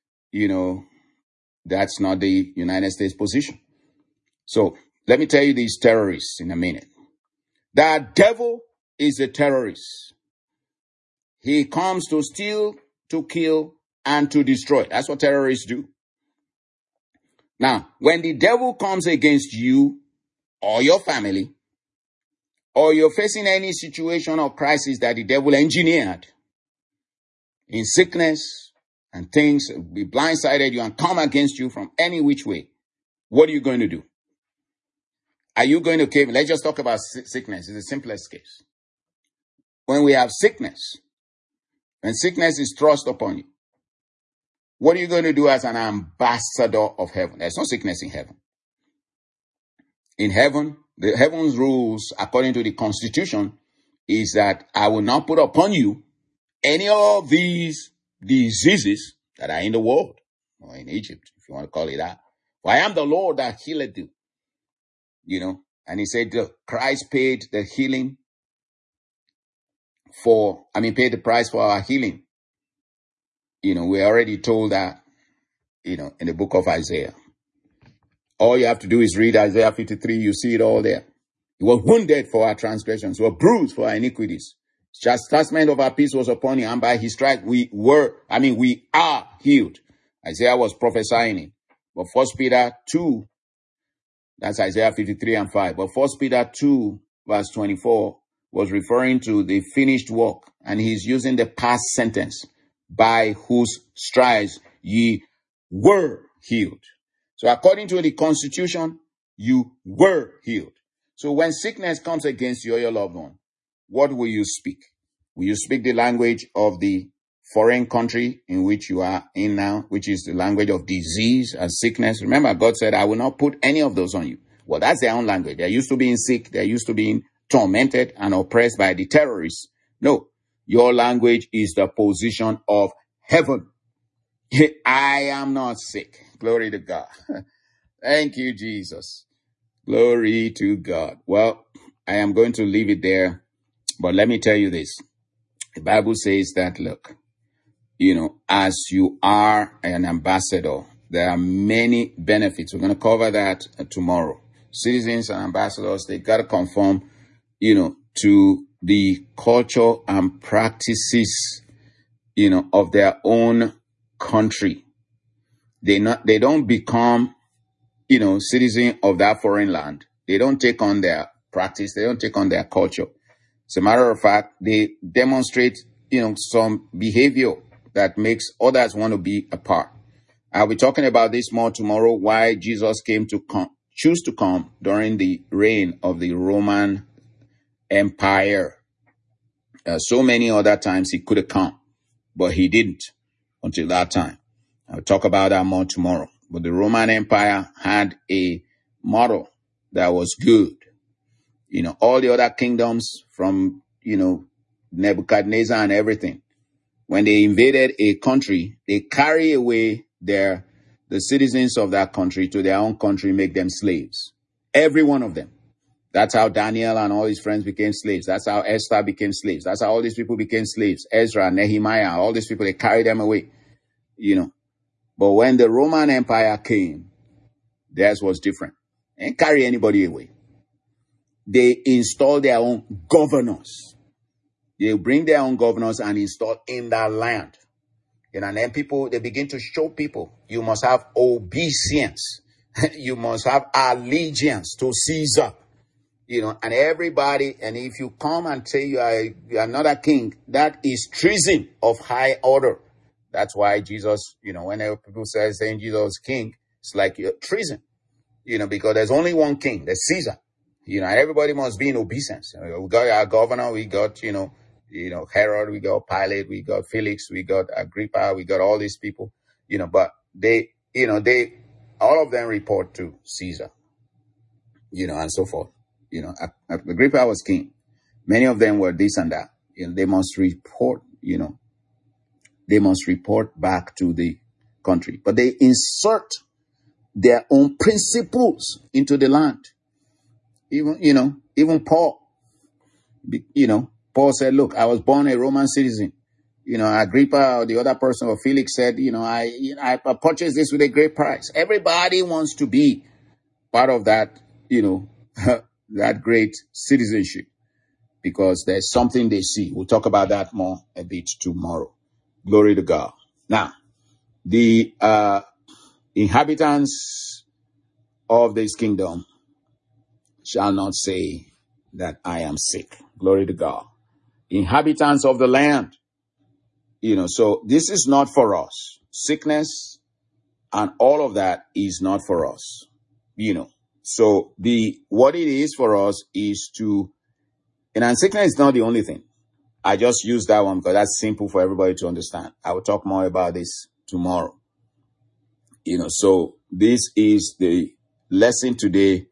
that's not the United States position. So let me tell you these terrorists in a minute. The devil is a terrorist. He comes to steal, to kill, and to destroy. That's what terrorists do. Now, when the devil comes against you or your family, or you're facing any situation or crisis that the devil engineered, in sickness and things, be blindsided you and come against you from any which way, what are you going to do? Are you going to cave? Let's just talk about sickness. It's the simplest case. When we have sickness, when sickness is thrust upon you, what are you going to do as an ambassador of heaven? There's no sickness in heaven. In heaven, the heaven's rules, according to the Constitution, is that I will not put upon you any of these diseases that are in the world, or in Egypt, if you want to call it that. For I am the Lord that healeth thee. And he said, Christ paid the price for our healing. We already told that, in the book of Isaiah. All you have to do is read Isaiah 53. You see it all there. He was wounded for our transgressions, was bruised for our iniquities. Chastisement of our peace was upon him, and by his stripes we are healed. Isaiah was prophesying it. But 1 Peter 2, that's Isaiah 53 and 5. But 1 Peter 2, verse 24, was referring to the finished work. And he's using the past sentence, by whose stripes ye were healed. So according to the Constitution, you were healed. So when sickness comes against you or your loved one, what will you speak? Will you speak the language of the foreign country in which you are in now, which is the language of disease and sickness? Remember, God said, I will not put any of those on you. Well, that's their own language. They're used to being sick. They're used to being tormented and oppressed by the terrorists. No, your language is the position of heaven. I am not sick. Glory to God. Thank you, Jesus. Glory to God. Well, I am going to leave it there, but let me tell you this. The Bible says that, look, as you are an ambassador, there are many benefits. We're going to cover that tomorrow. Citizens and ambassadors, they got to conform, to the culture and practices, of their own country. They don't become, citizen of that foreign land. They don't take on their practice. They don't take on their culture. As a matter of fact, they demonstrate, some behavior that makes others want to be a part. I'll be talking about this more tomorrow, why Jesus choose to come during the reign of the Roman Empire. So many other times he could have come, but he didn't until that time. I'll talk about that more tomorrow. But the Roman Empire had a model that was good. All the other kingdoms from, Nebuchadnezzar and everything, when they invaded a country, they carry away the citizens of that country to their own country, make them slaves. Every one of them. That's how Daniel and all his friends became slaves. That's how Esther became slaves. That's how all these people became slaves. Ezra, Nehemiah, all these people, they carried them away. But when the Roman Empire came, theirs was different. They didn't carry anybody away. they install their own governors. They bring their own governors and install in that land. And then people, they begin to show people, you must have obeisance. You must have allegiance to Caesar. And everybody, and if you come and say you are not a king, that is treason of high order. That's why Jesus, whenever people saying Jesus is king, it's like treason, because there's only one king, there's Caesar. And everybody must be in obeisance. We got our governor, we got, Herod, we got Pilate, we got Felix, we got Agrippa, we got all these people, but they, all of them report to Caesar, and so forth. Agrippa was king. Many of them were this and that. They must report, they must report back to the country. But they insert their own principles into the land. Even Paul, Paul said, look, I was born a Roman citizen. Agrippa or the other person or Felix said, I purchased this with a great price. Everybody wants to be part of that, that great citizenship because there's something they see. We'll talk about that more a bit tomorrow. Glory to God. Now, the inhabitants of this kingdom shall not say that I am sick. Glory to God. Inhabitants of the land. So this is not for us. Sickness and all of that is not for us. So what it is for us is to, and sickness is not the only thing. I just use that one because that's simple for everybody to understand. I will talk more about this tomorrow. So this is the lesson today,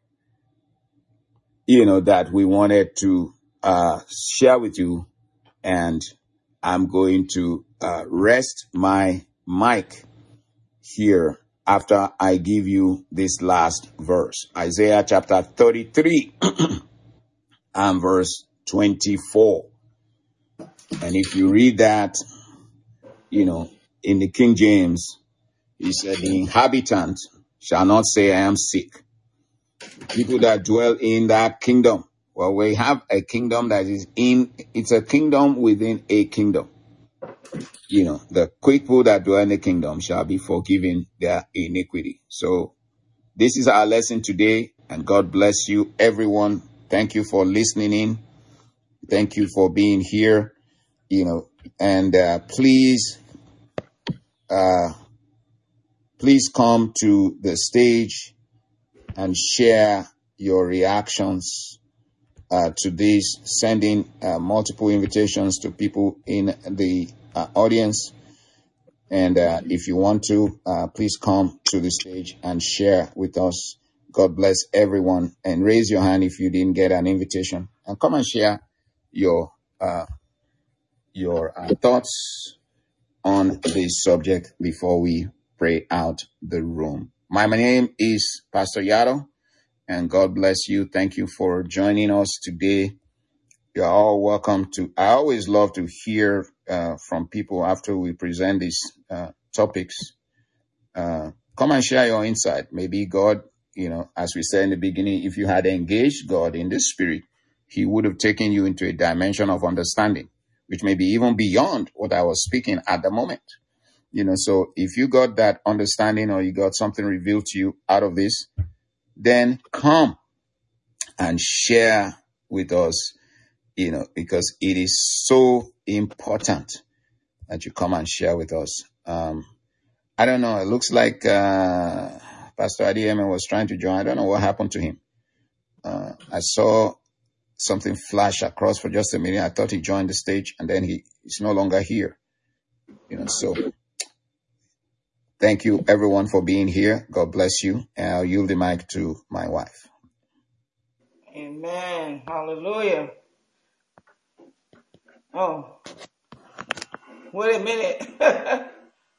that we wanted to share with you. And I'm going to rest my mic here after I give you this last verse. Isaiah chapter 33 and verse 24. And if you read that, in the King James, he said, the inhabitant shall not say I am sick. People that dwell in that kingdom. Well, we have a kingdom that is it's a kingdom within a kingdom. The people that dwell in the kingdom shall be forgiven their iniquity. So this is our lesson today, and God bless you, everyone. Thank you for listening in. Thank you for being here, and please come to the stage and share your reactions to this, sending multiple invitations to people in the audience. And if you want to, please come to the stage and share with us. God bless everyone. And raise your hand if you didn't get an invitation. And come and share your thoughts on this subject before we pray out the room. My name is Pastor Yado, and God bless you. Thank you for joining us today. You're all welcome to. I always love to hear from people after we present these topics. Come and share your insight. Maybe God, as we said in the beginning, if you had engaged God in the spirit, he would have taken you into a dimension of understanding, which may be even beyond what I was speaking at the moment. So if you got that understanding or you got something revealed to you out of this, then come and share with us, because it is so important that you come and share with us. I don't know. It looks like Pastor Adeyemi was trying to join. I don't know what happened to him. I saw something flash across for just a minute. I thought he joined the stage, and then he's no longer here. So thank you, everyone, for being here. God bless you. And I'll yield the mic to my wife. Amen. Hallelujah. Oh, wait a minute.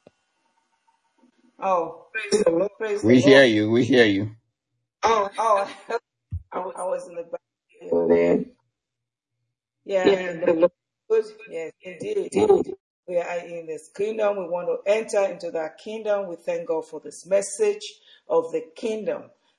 Oh, praise the Lord. We hear you. We hear you. Oh, I was in the back there. Yeah. Good. Yes, indeed. We are in this kingdom. We want to enter into that kingdom. We thank God for this message of the kingdom.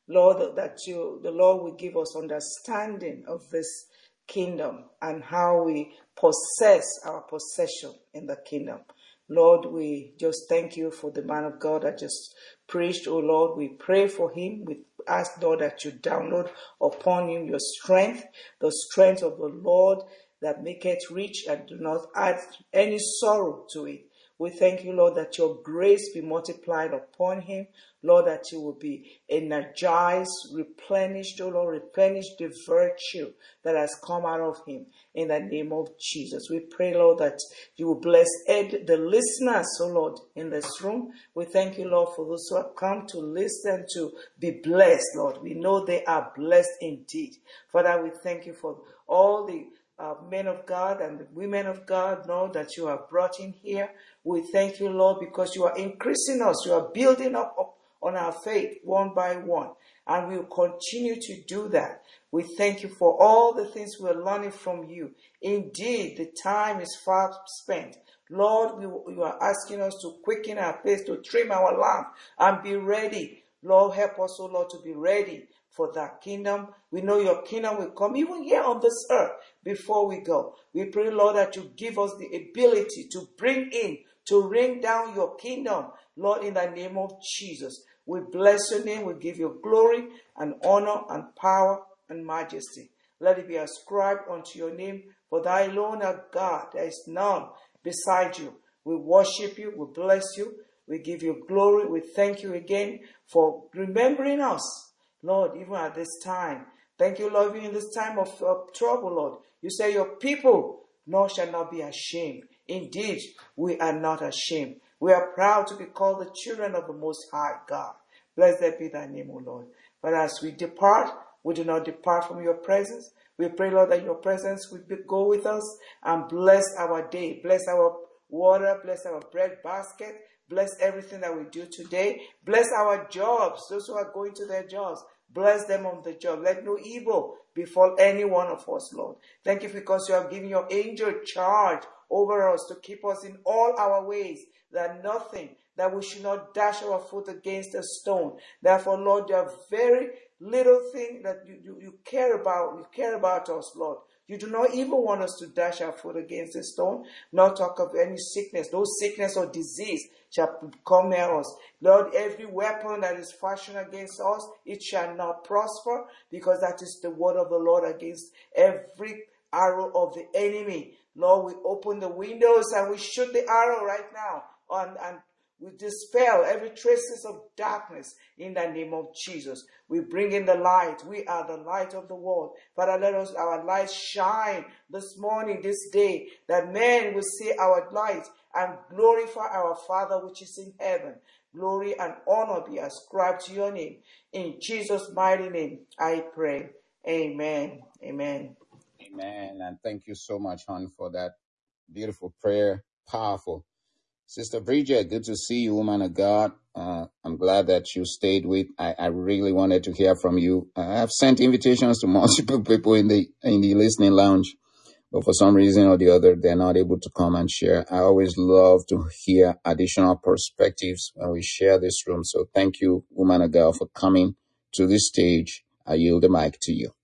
Lord, that the Lord will give us understanding of this kingdom and how we possess our possession in the kingdom. Lord, we just thank you for the man of God that just preached. Oh Lord, we pray for him. We ask, Lord, that you download upon him your strength, the strength of the Lord that maketh rich and do not add any sorrow to it. We thank you, Lord, that your grace be multiplied upon him. Lord, that he will be energized, replenished, oh Lord, replenish the virtue that has come out of him in the name of Jesus. We pray, Lord, that you will bless the listeners, oh Lord, in this room. We thank you, Lord, for those who have come to listen to be blessed, Lord. We know they are blessed indeed. Father, we thank you for all the men of God and the women of God, know that you have brought in here. We thank you, Lord, because you are increasing us. You are building up on our faith one by one. And we will continue to do that. We thank you for all the things we are learning from you. Indeed, the time is far spent. Lord, you are asking us to quicken our pace, to trim our lamp and be ready. Lord, help us, oh Lord, to be ready for that kingdom. We know your kingdom will come even here on this earth before we go. We pray, Lord, that you give us the ability to bring in, to rain down your kingdom, Lord, in the name of Jesus. We bless your name. We give you glory and honor and power and majesty. Let it be ascribed unto your name, for thy alone art God. There is none beside you. We worship you. We bless you. We give you glory. We thank you again for remembering us, Lord, even at this time. Thank you, Lord, even in this time of trouble, Lord. You say your people, nor shall not be ashamed. Indeed, we are not ashamed. We are proud to be called the children of the Most High God. Blessed be thy name, O Lord. But as we depart, we do not depart from your presence. We pray, Lord, that your presence will go with us and bless our day. Bless our water. Bless our bread basket. Bless everything that we do today. Bless our jobs, those who are going to their jobs. Bless them on the job. Let no evil befall any one of us, Lord. Thank you because you have given your angel charge over us to keep us in all our ways, that nothing, that we should not dash our foot against a stone. Therefore, Lord, there are very little thing that you care about. You care about us, Lord. You do not even want us to dash our foot against a stone, nor talk of any sickness. No sickness or disease shall come near us. Lord, every weapon that is fashioned against us, it shall not prosper, because that is the word of the Lord against every arrow of the enemy. Lord, we open the windows and we shoot the arrow right now, and we dispel every traces of darkness in the name of Jesus. We bring in the light. We are the light of the world. Father, let us, our light shine this morning, this day, that men will see our light and glorify our Father which is in heaven. Glory and honor be ascribed to your name. In Jesus' mighty name, I pray. Amen. Amen. Amen. And thank you so much, hon, for that beautiful prayer. Powerful. Sister Bridget, good to see you, woman of God. I'm glad that you stayed with. I really wanted to hear from you. I have sent invitations to multiple people in the listening lounge, but for some reason or the other, they're not able to come and share. I always love to hear additional perspectives when we share this room. So thank you, woman of God, for coming to this stage. I yield the mic to you.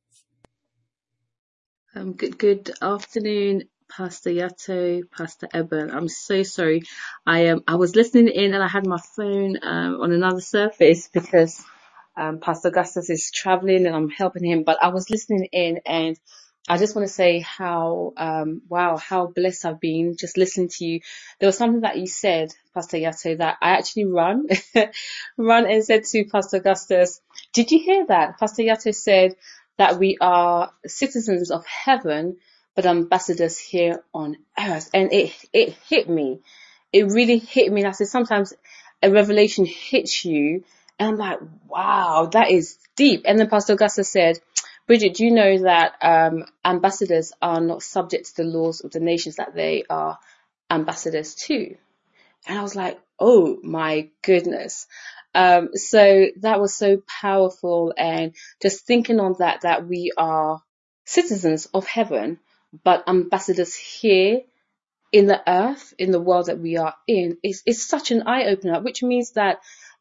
Good afternoon, Pastor Yato, Pastor Eben. I'm so sorry. I was listening in and I had my phone on another surface because Pastor Augustus is traveling and I'm helping him. But I was listening in and I just want to say how how blessed I've been just listening to you. There was something that you said, Pastor Yato, that I actually run and said to Pastor Augustus, did you hear that? Pastor Yato said that we are citizens of heaven, but ambassadors here on earth. And it hit me. It really hit me. And I said, sometimes a revelation hits you and I'm like, wow, that is deep. And then Pastor Augustus said, Bridget, do you know that ambassadors are not subject to the laws of the nations that they are ambassadors to? And I was like, oh my goodness. So that was so powerful, and just thinking on that we are citizens of heaven, but ambassadors here in the earth, in the world that we are in, is such an eye opener, which means that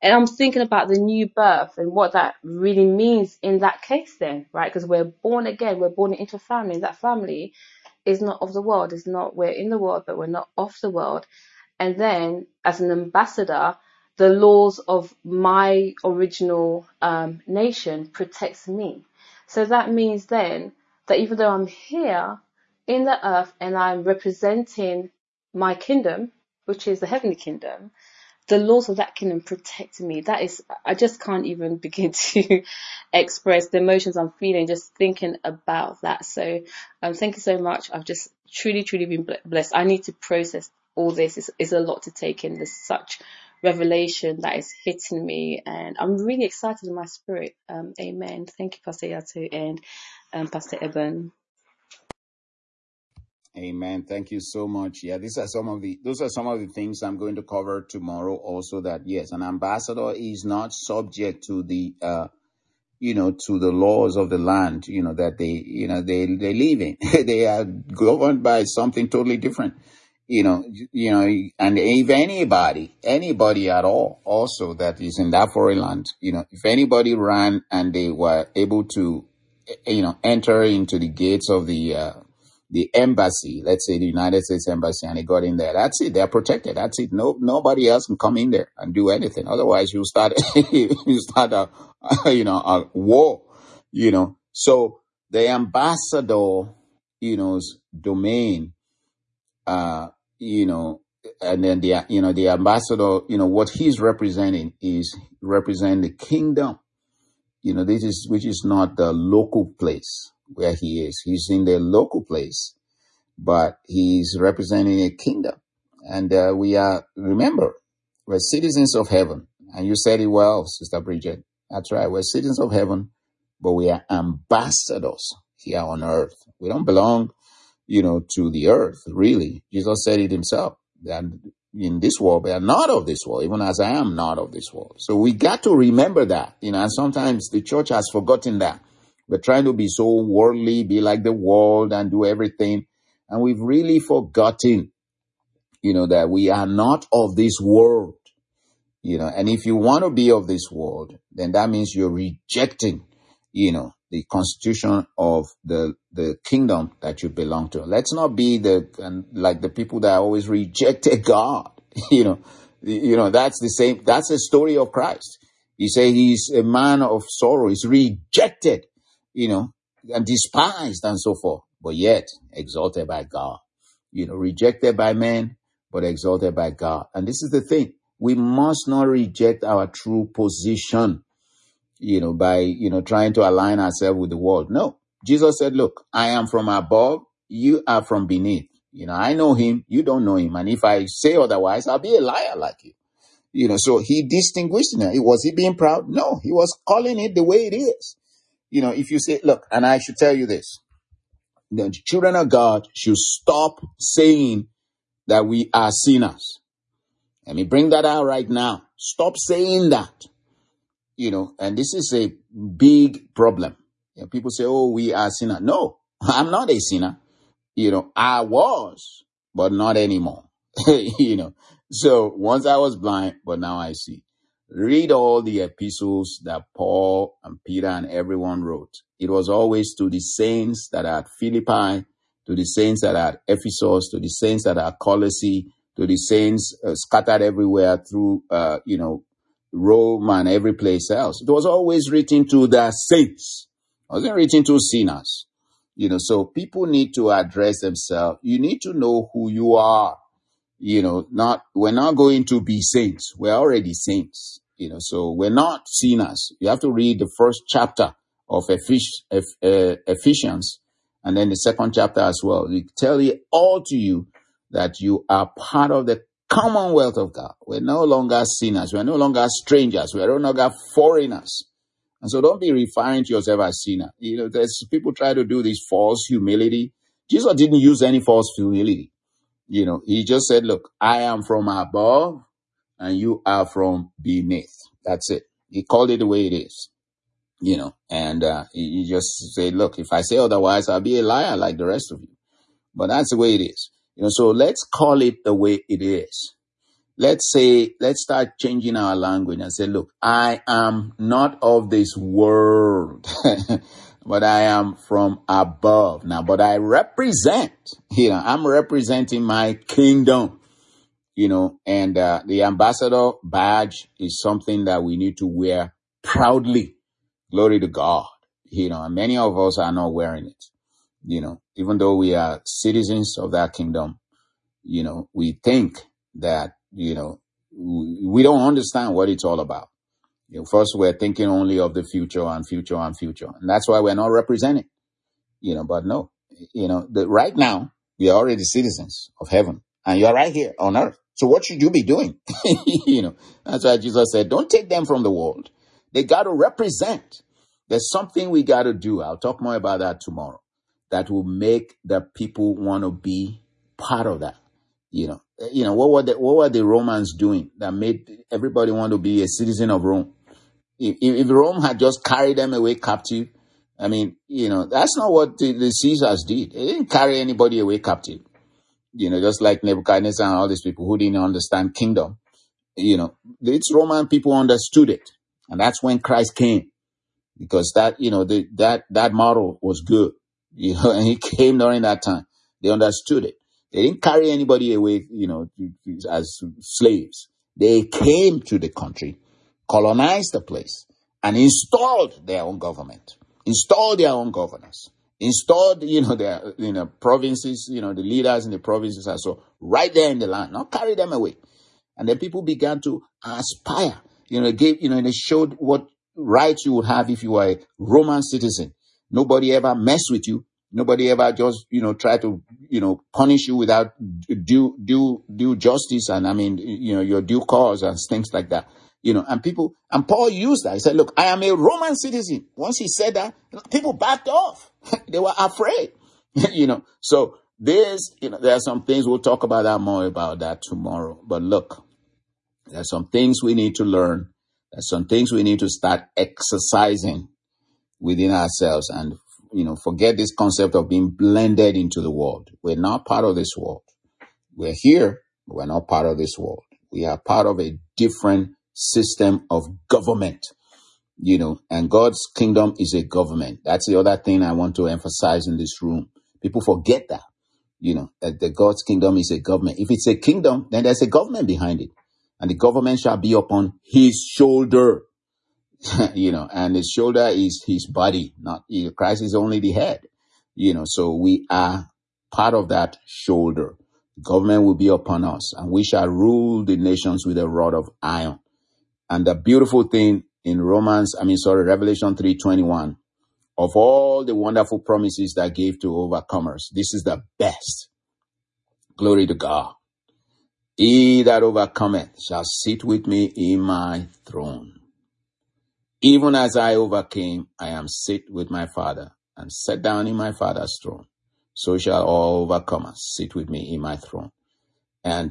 And I'm thinking about the new birth and what that really means in that case then, right? Because we're born again, we're born into a family, and that family is not of the world. It's not, we're in the world, but we're not of the world. And then as an ambassador, the laws of my original nation protects me. So that means then that even though I'm here in the earth and I'm representing my kingdom, which is the heavenly kingdom, the laws of that kingdom protect me. That is, I just can't even begin to express the emotions I'm feeling just thinking about that. So thank you so much. I've just truly been blessed. I need to process all this. It's a lot to take in. There's such revelation that is hitting me, and I'm really excited in my spirit. Amen. Thank you, Pastor Yato and Pastor Eben. Amen. Thank you so much. Yeah, those are some of the things I'm going to cover tomorrow also, that yes, an ambassador is not subject to the to the laws of the land, that they live in. They are governed by something totally different. And if anybody at all also that is in that foreign land, if anybody ran and they were able to enter into the gates of the embassy, let's say the United States embassy, and they got in there, that's it. They're protected. That's it. Nobody else can come in there and do anything. Otherwise, you start a war. So the ambassador, domain, and then the ambassador, what he's representing is represent the kingdom. Which is not the local place where he is. He's in the local place, but he's representing a kingdom. And remember, we're citizens of heaven. And you said it well, Sister Bridget. That's right. We're citizens of heaven, but we are ambassadors here on earth. We don't belong, to the earth, really. Jesus said it himself. That in this world, we are not of this world, even as I am not of this world. So we got to remember that, and sometimes the church has forgotten that. We're trying to be so worldly, be like the world and do everything. And we've really forgotten, that we are not of this world, and if you want to be of this world, then that means you're rejecting, the constitution of the kingdom that you belong to. Let's not be like the people that always rejected God. That's the same. That's the story of Christ. He said he's a man of sorrow. He's rejected, and despised and so forth, but yet exalted by God. Rejected by men, but exalted by God. And this is the thing. We must not reject our true position, by, trying to align ourselves with the world. No. Jesus said, look, I am from above, you are from beneath. I know him, you don't know him. And if I say otherwise, I'll be a liar like you. So he distinguished it. Was he being proud? No, he was calling it the way it is. If you say, look, and I should tell you this, the children of God should stop saying that we are sinners. Let me bring that out right now. Stop saying that. And this is a big problem. People say, oh, we are sinners. No, I'm not a sinner. I was, but not anymore. So once I was blind, but now I see. Read all the epistles that Paul and Peter and everyone wrote. It was always to the saints that are at Philippi, to the saints that are at Ephesus, to the saints that are at Colossae, to the saints scattered everywhere through, Rome and every place else. It was always written to the saints. It wasn't written to sinners. So people need to address themselves. You need to know who you are. We're not going to be saints. We're already saints. So we're not sinners. You have to read the first chapter of Ephesians, and then the second chapter as well. We tell you all to you that you are part of the commonwealth of God. We're no longer sinners. We're no longer strangers. We're no longer foreigners. And so don't be referring to yourself as sinner. There's people try to do this false humility. Jesus didn't use any false humility. He just said, look, I am from above and you are from beneath. That's it. He called it the way it is. And he just said, look, if I say otherwise, I'll be a liar like the rest of you. But that's the way it is. So let's call it the way it is. let's start changing our language and say, look, I am not of this world, but I am from above now, but I represent, I'm representing my kingdom, and the ambassador badge is something that we need to wear proudly. Glory to God. And many of us are not wearing it, even though we are citizens of that kingdom, we think that, we don't understand what it's all about. First, we're thinking only of the future and future and future. And that's why we're not representing, but no, right now we are already citizens of heaven and you're right here on earth. So what should you be doing? That's why Jesus said, don't take them from the world. They got to represent. There's something we got to do. I'll talk more about that tomorrow. That will make the people want to be part of that. What were the Romans doing that made everybody want to be a citizen of Rome? If Rome had just carried them away captive, that's not what the Caesars did. They didn't carry anybody away captive. Just like Nebuchadnezzar and all these people who didn't understand kingdom. These Roman people understood it. And that's when Christ came. Because that model was good. And he came during that time. They understood it. They didn't carry anybody away, as slaves. They came to the country, colonized the place, and installed their own government, installed their own governors, installed, their, provinces, the leaders in the provinces and so right there in the land, not carry them away. And then people began to aspire, they showed what rights you would have if you were a Roman citizen. Nobody ever messed with you. Nobody ever just, try to, punish you without due justice and your due cause and things like that. And Paul used that. He said, look, I am a Roman citizen. Once he said that, people backed off. They were afraid, So there are some things we'll talk about that more about that tomorrow. But look, there are some things we need to learn. There's some things we need to start exercising within ourselves and, forget this concept of being blended into the world. We're not part of this world. We're here, but we're not part of this world. We are part of a different system of government, and God's kingdom is a government. That's the other thing I want to emphasize in this room. People forget that, that the God's kingdom is a government. If it's a kingdom, then there's a government behind it. And the government shall be upon his shoulder, and his shoulder is his body, not Christ is only the head, so we are part of that shoulder. Government will be upon us and we shall rule the nations with a rod of iron. And the beautiful thing in Revelation 3:21, of all the wonderful promises that gave to overcomers, this is the best. Glory to God. He that overcometh shall sit with me in my throne. Even as I overcame, I am sit with my Father and sat down in my Father's throne. So shall all overcomers sit with me in my throne. And,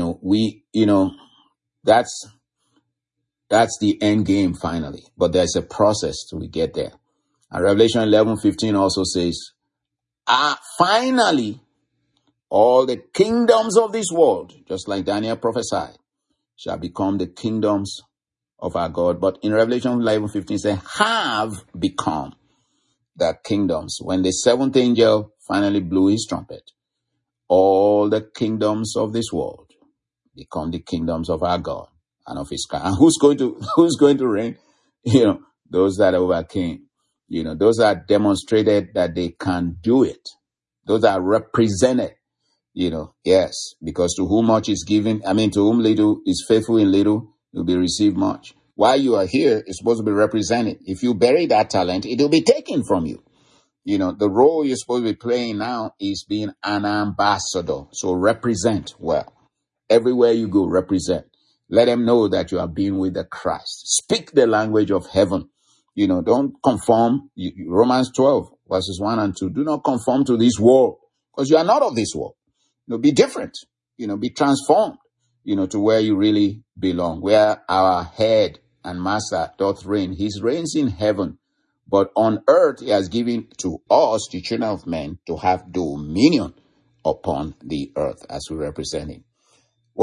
that's the end game finally. But there's a process till we get there. And Revelation 11:15 also says, finally, all the kingdoms of this world, just like Daniel prophesied, shall become the kingdoms of our God. But in Revelation 11:15 it says, have become the kingdoms. When the seventh angel finally blew his trumpet, all the kingdoms of this world become the kingdoms of our God and of his Christ. And who's going to reign? Those that overcame. Those that demonstrated that they can do it. Those that represented. Yes, because to whom much is given, to whom little is faithful in little, you'll be received much. While you are here, it's supposed to be represented. If you bury that talent, it will be taken from you. The role you're supposed to be playing now is being an ambassador. So represent well. Everywhere you go, represent. Let them know that you are being with the Christ. Speak the language of heaven. Don't conform. Romans 12, verses 1 and 2. Do not conform to this world, because you are not of this world. Be different. Be transformed, to where you really belong, where our head and master doth reign. He reigns in heaven, but on earth he has given to us, the children of men, to have dominion upon the earth as we represent him. Well,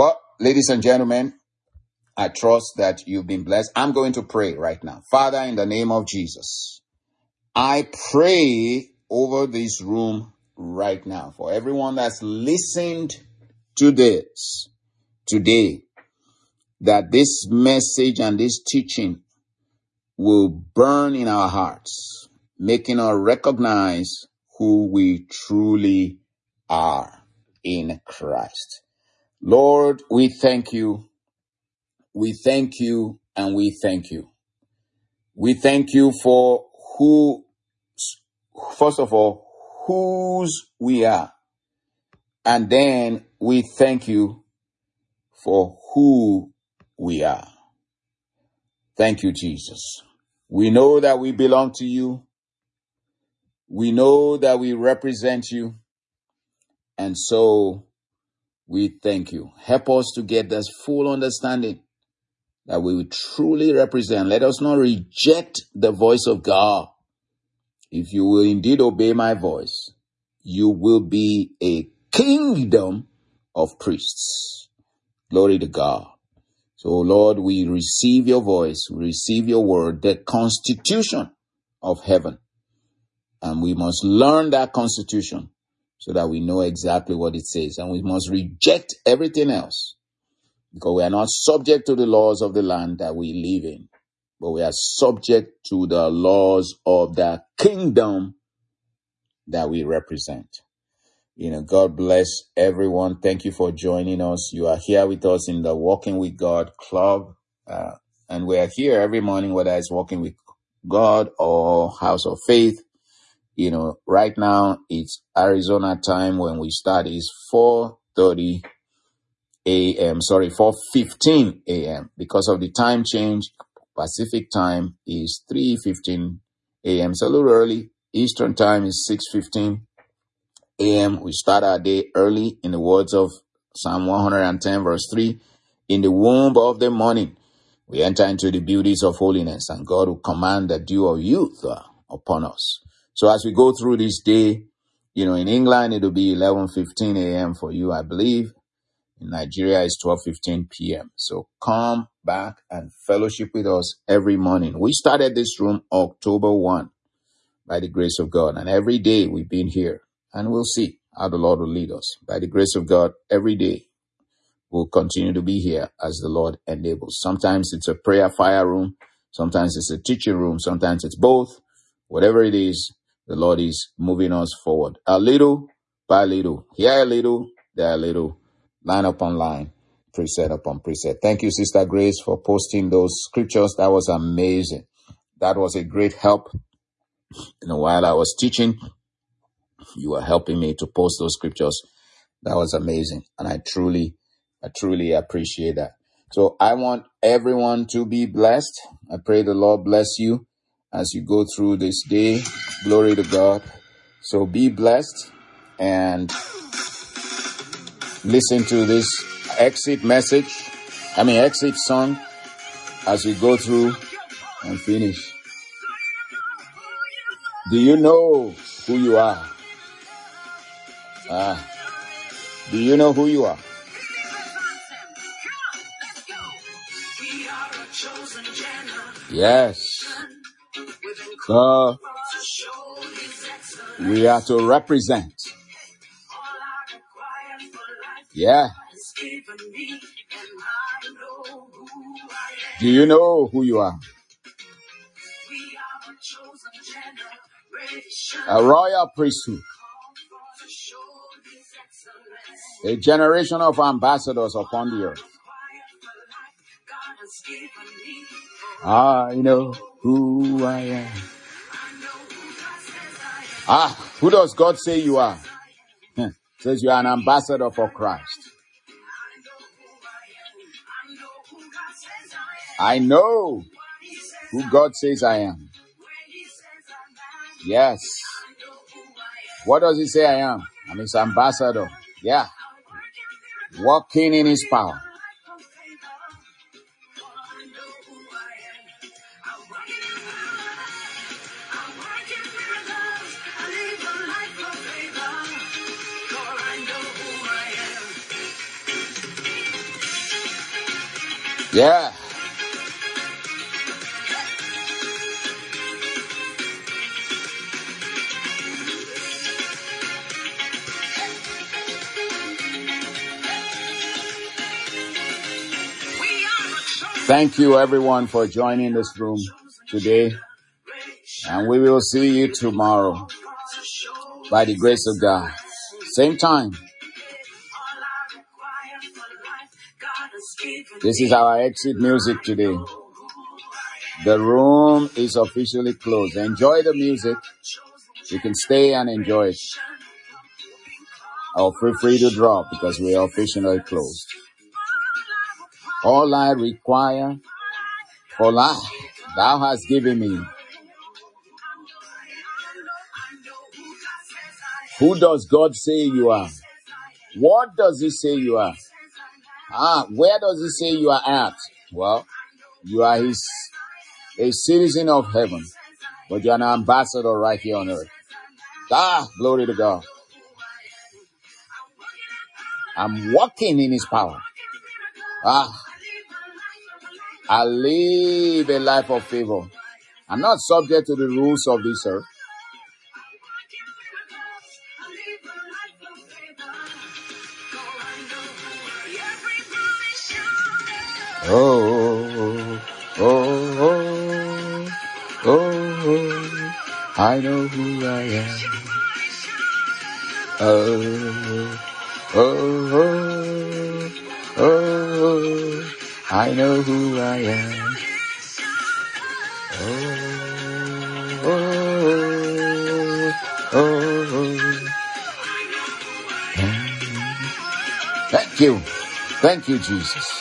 ladies and gentlemen, I trust that you've been blessed. I'm going to pray right now. Father, in the name of Jesus, I pray over this room right now for everyone that's listened to this today, that this message and this teaching will burn in our hearts, making us recognize who we truly are in Christ. Lord, we thank you. We thank you and we thank you. We thank you for who, first of all, whose we are. And then we thank you for who we are. Thank you, Jesus. We know that we belong to you. We know that we represent you. And so we thank you. Help us to get this full understanding that we will truly represent. Let us not reject the voice of God. If you will indeed obey my voice, you will be a kingdom of priests. Glory to God. So, Lord, we receive your voice, we receive your word, the constitution of heaven. And we must learn that constitution so that we know exactly what it says. And we must reject everything else, because we are not subject to the laws of the land that we live in, but we are subject to the laws of the kingdom that we represent. God bless everyone. Thank you for joining us. You are here with us in the Walking with God Club. And we are here every morning, whether it's Walking with God or House of Faith. Right now it's Arizona time. When we start is 4:30 a.m. 4:15 a.m. Because of the time change, Pacific time is 3:15 a.m. It's a little early. Eastern time is 6:15 a.m. We start our day early. In the words of Psalm 110 verse 3, in the womb of the morning, we enter into the beauties of holiness, and God will command the dew of youth upon us. So as we go through this day, in England, it'll be 11:15 a.m. for you, I believe. In Nigeria, it's 12:15 p.m. So come back and fellowship with us every morning. We started this room October 1 by the grace of God. And every day we've been here, and we'll see how the Lord will lead us. By the grace of God, every day we'll continue to be here as the Lord enables. Sometimes it's a prayer fire room. Sometimes it's a teaching room. Sometimes it's both. Whatever it is, the Lord is moving us forward. A little by little. Here a little, there a little. Line upon line. Precept upon precept. Thank you, Sister Grace, for posting those scriptures. That was amazing. That was a great help. While I was teaching, you were helping me to post those scriptures. That was amazing. And I truly appreciate that. So I want everyone to be blessed. I pray the Lord bless you as you go through this day. Glory to God. So be blessed and listen to this exit song as we go through and finish. Do you know who you are? Do you know who you are? Yes. So we are to represent. Yeah. Do you know who you are? A royal priesthood. A generation of ambassadors upon the earth. I know who I am. Who does God say you are? Says you are an ambassador for Christ. I know who God says I am. Yes. What does he say I am? I'm his ambassador. Yeah. Walking in his power. Yeah. Thank you, everyone, for joining this room today. And we will see you tomorrow by the grace of God. Same time. This is our exit music today. The room is officially closed. Enjoy the music. You can stay and enjoy it. Or feel free to drop because we are officially closed. All I require for life, thou hast given me. Who does God say you are? What does he say you are? Where does he say you are at? Well, you are a citizen of heaven, but you're an ambassador right here on earth. Glory to God. I'm walking in his power. I live a life of favor. I'm not subject to the rules of this earth. Oh, I know who I am. I know who I am. Thank you. Thank you, Jesus.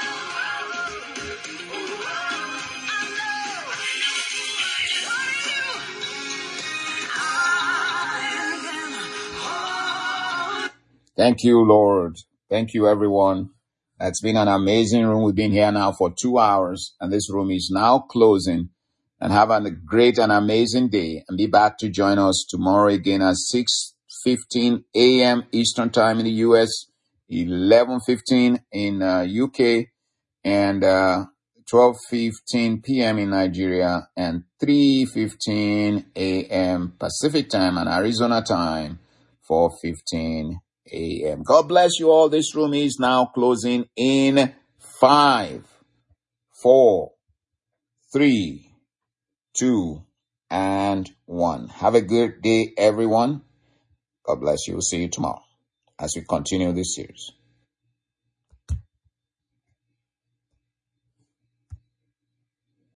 Thank you, Lord. Thank you, everyone. It's been an amazing room. We've been here now for 2 hours, and this room is now closing. And have a great and amazing day. And be back to join us tomorrow again at 6:15 a.m. Eastern Time in the U.S., 11:15 in UK, and 12:15 p.m. in Nigeria, and 3:15 a.m. Pacific Time and Arizona Time, 4:15 a.m. God bless you all. This room is now closing in 5, 4, 3, 2, and 1. Have a good day, everyone. God bless you. We'll see you tomorrow as we continue this series.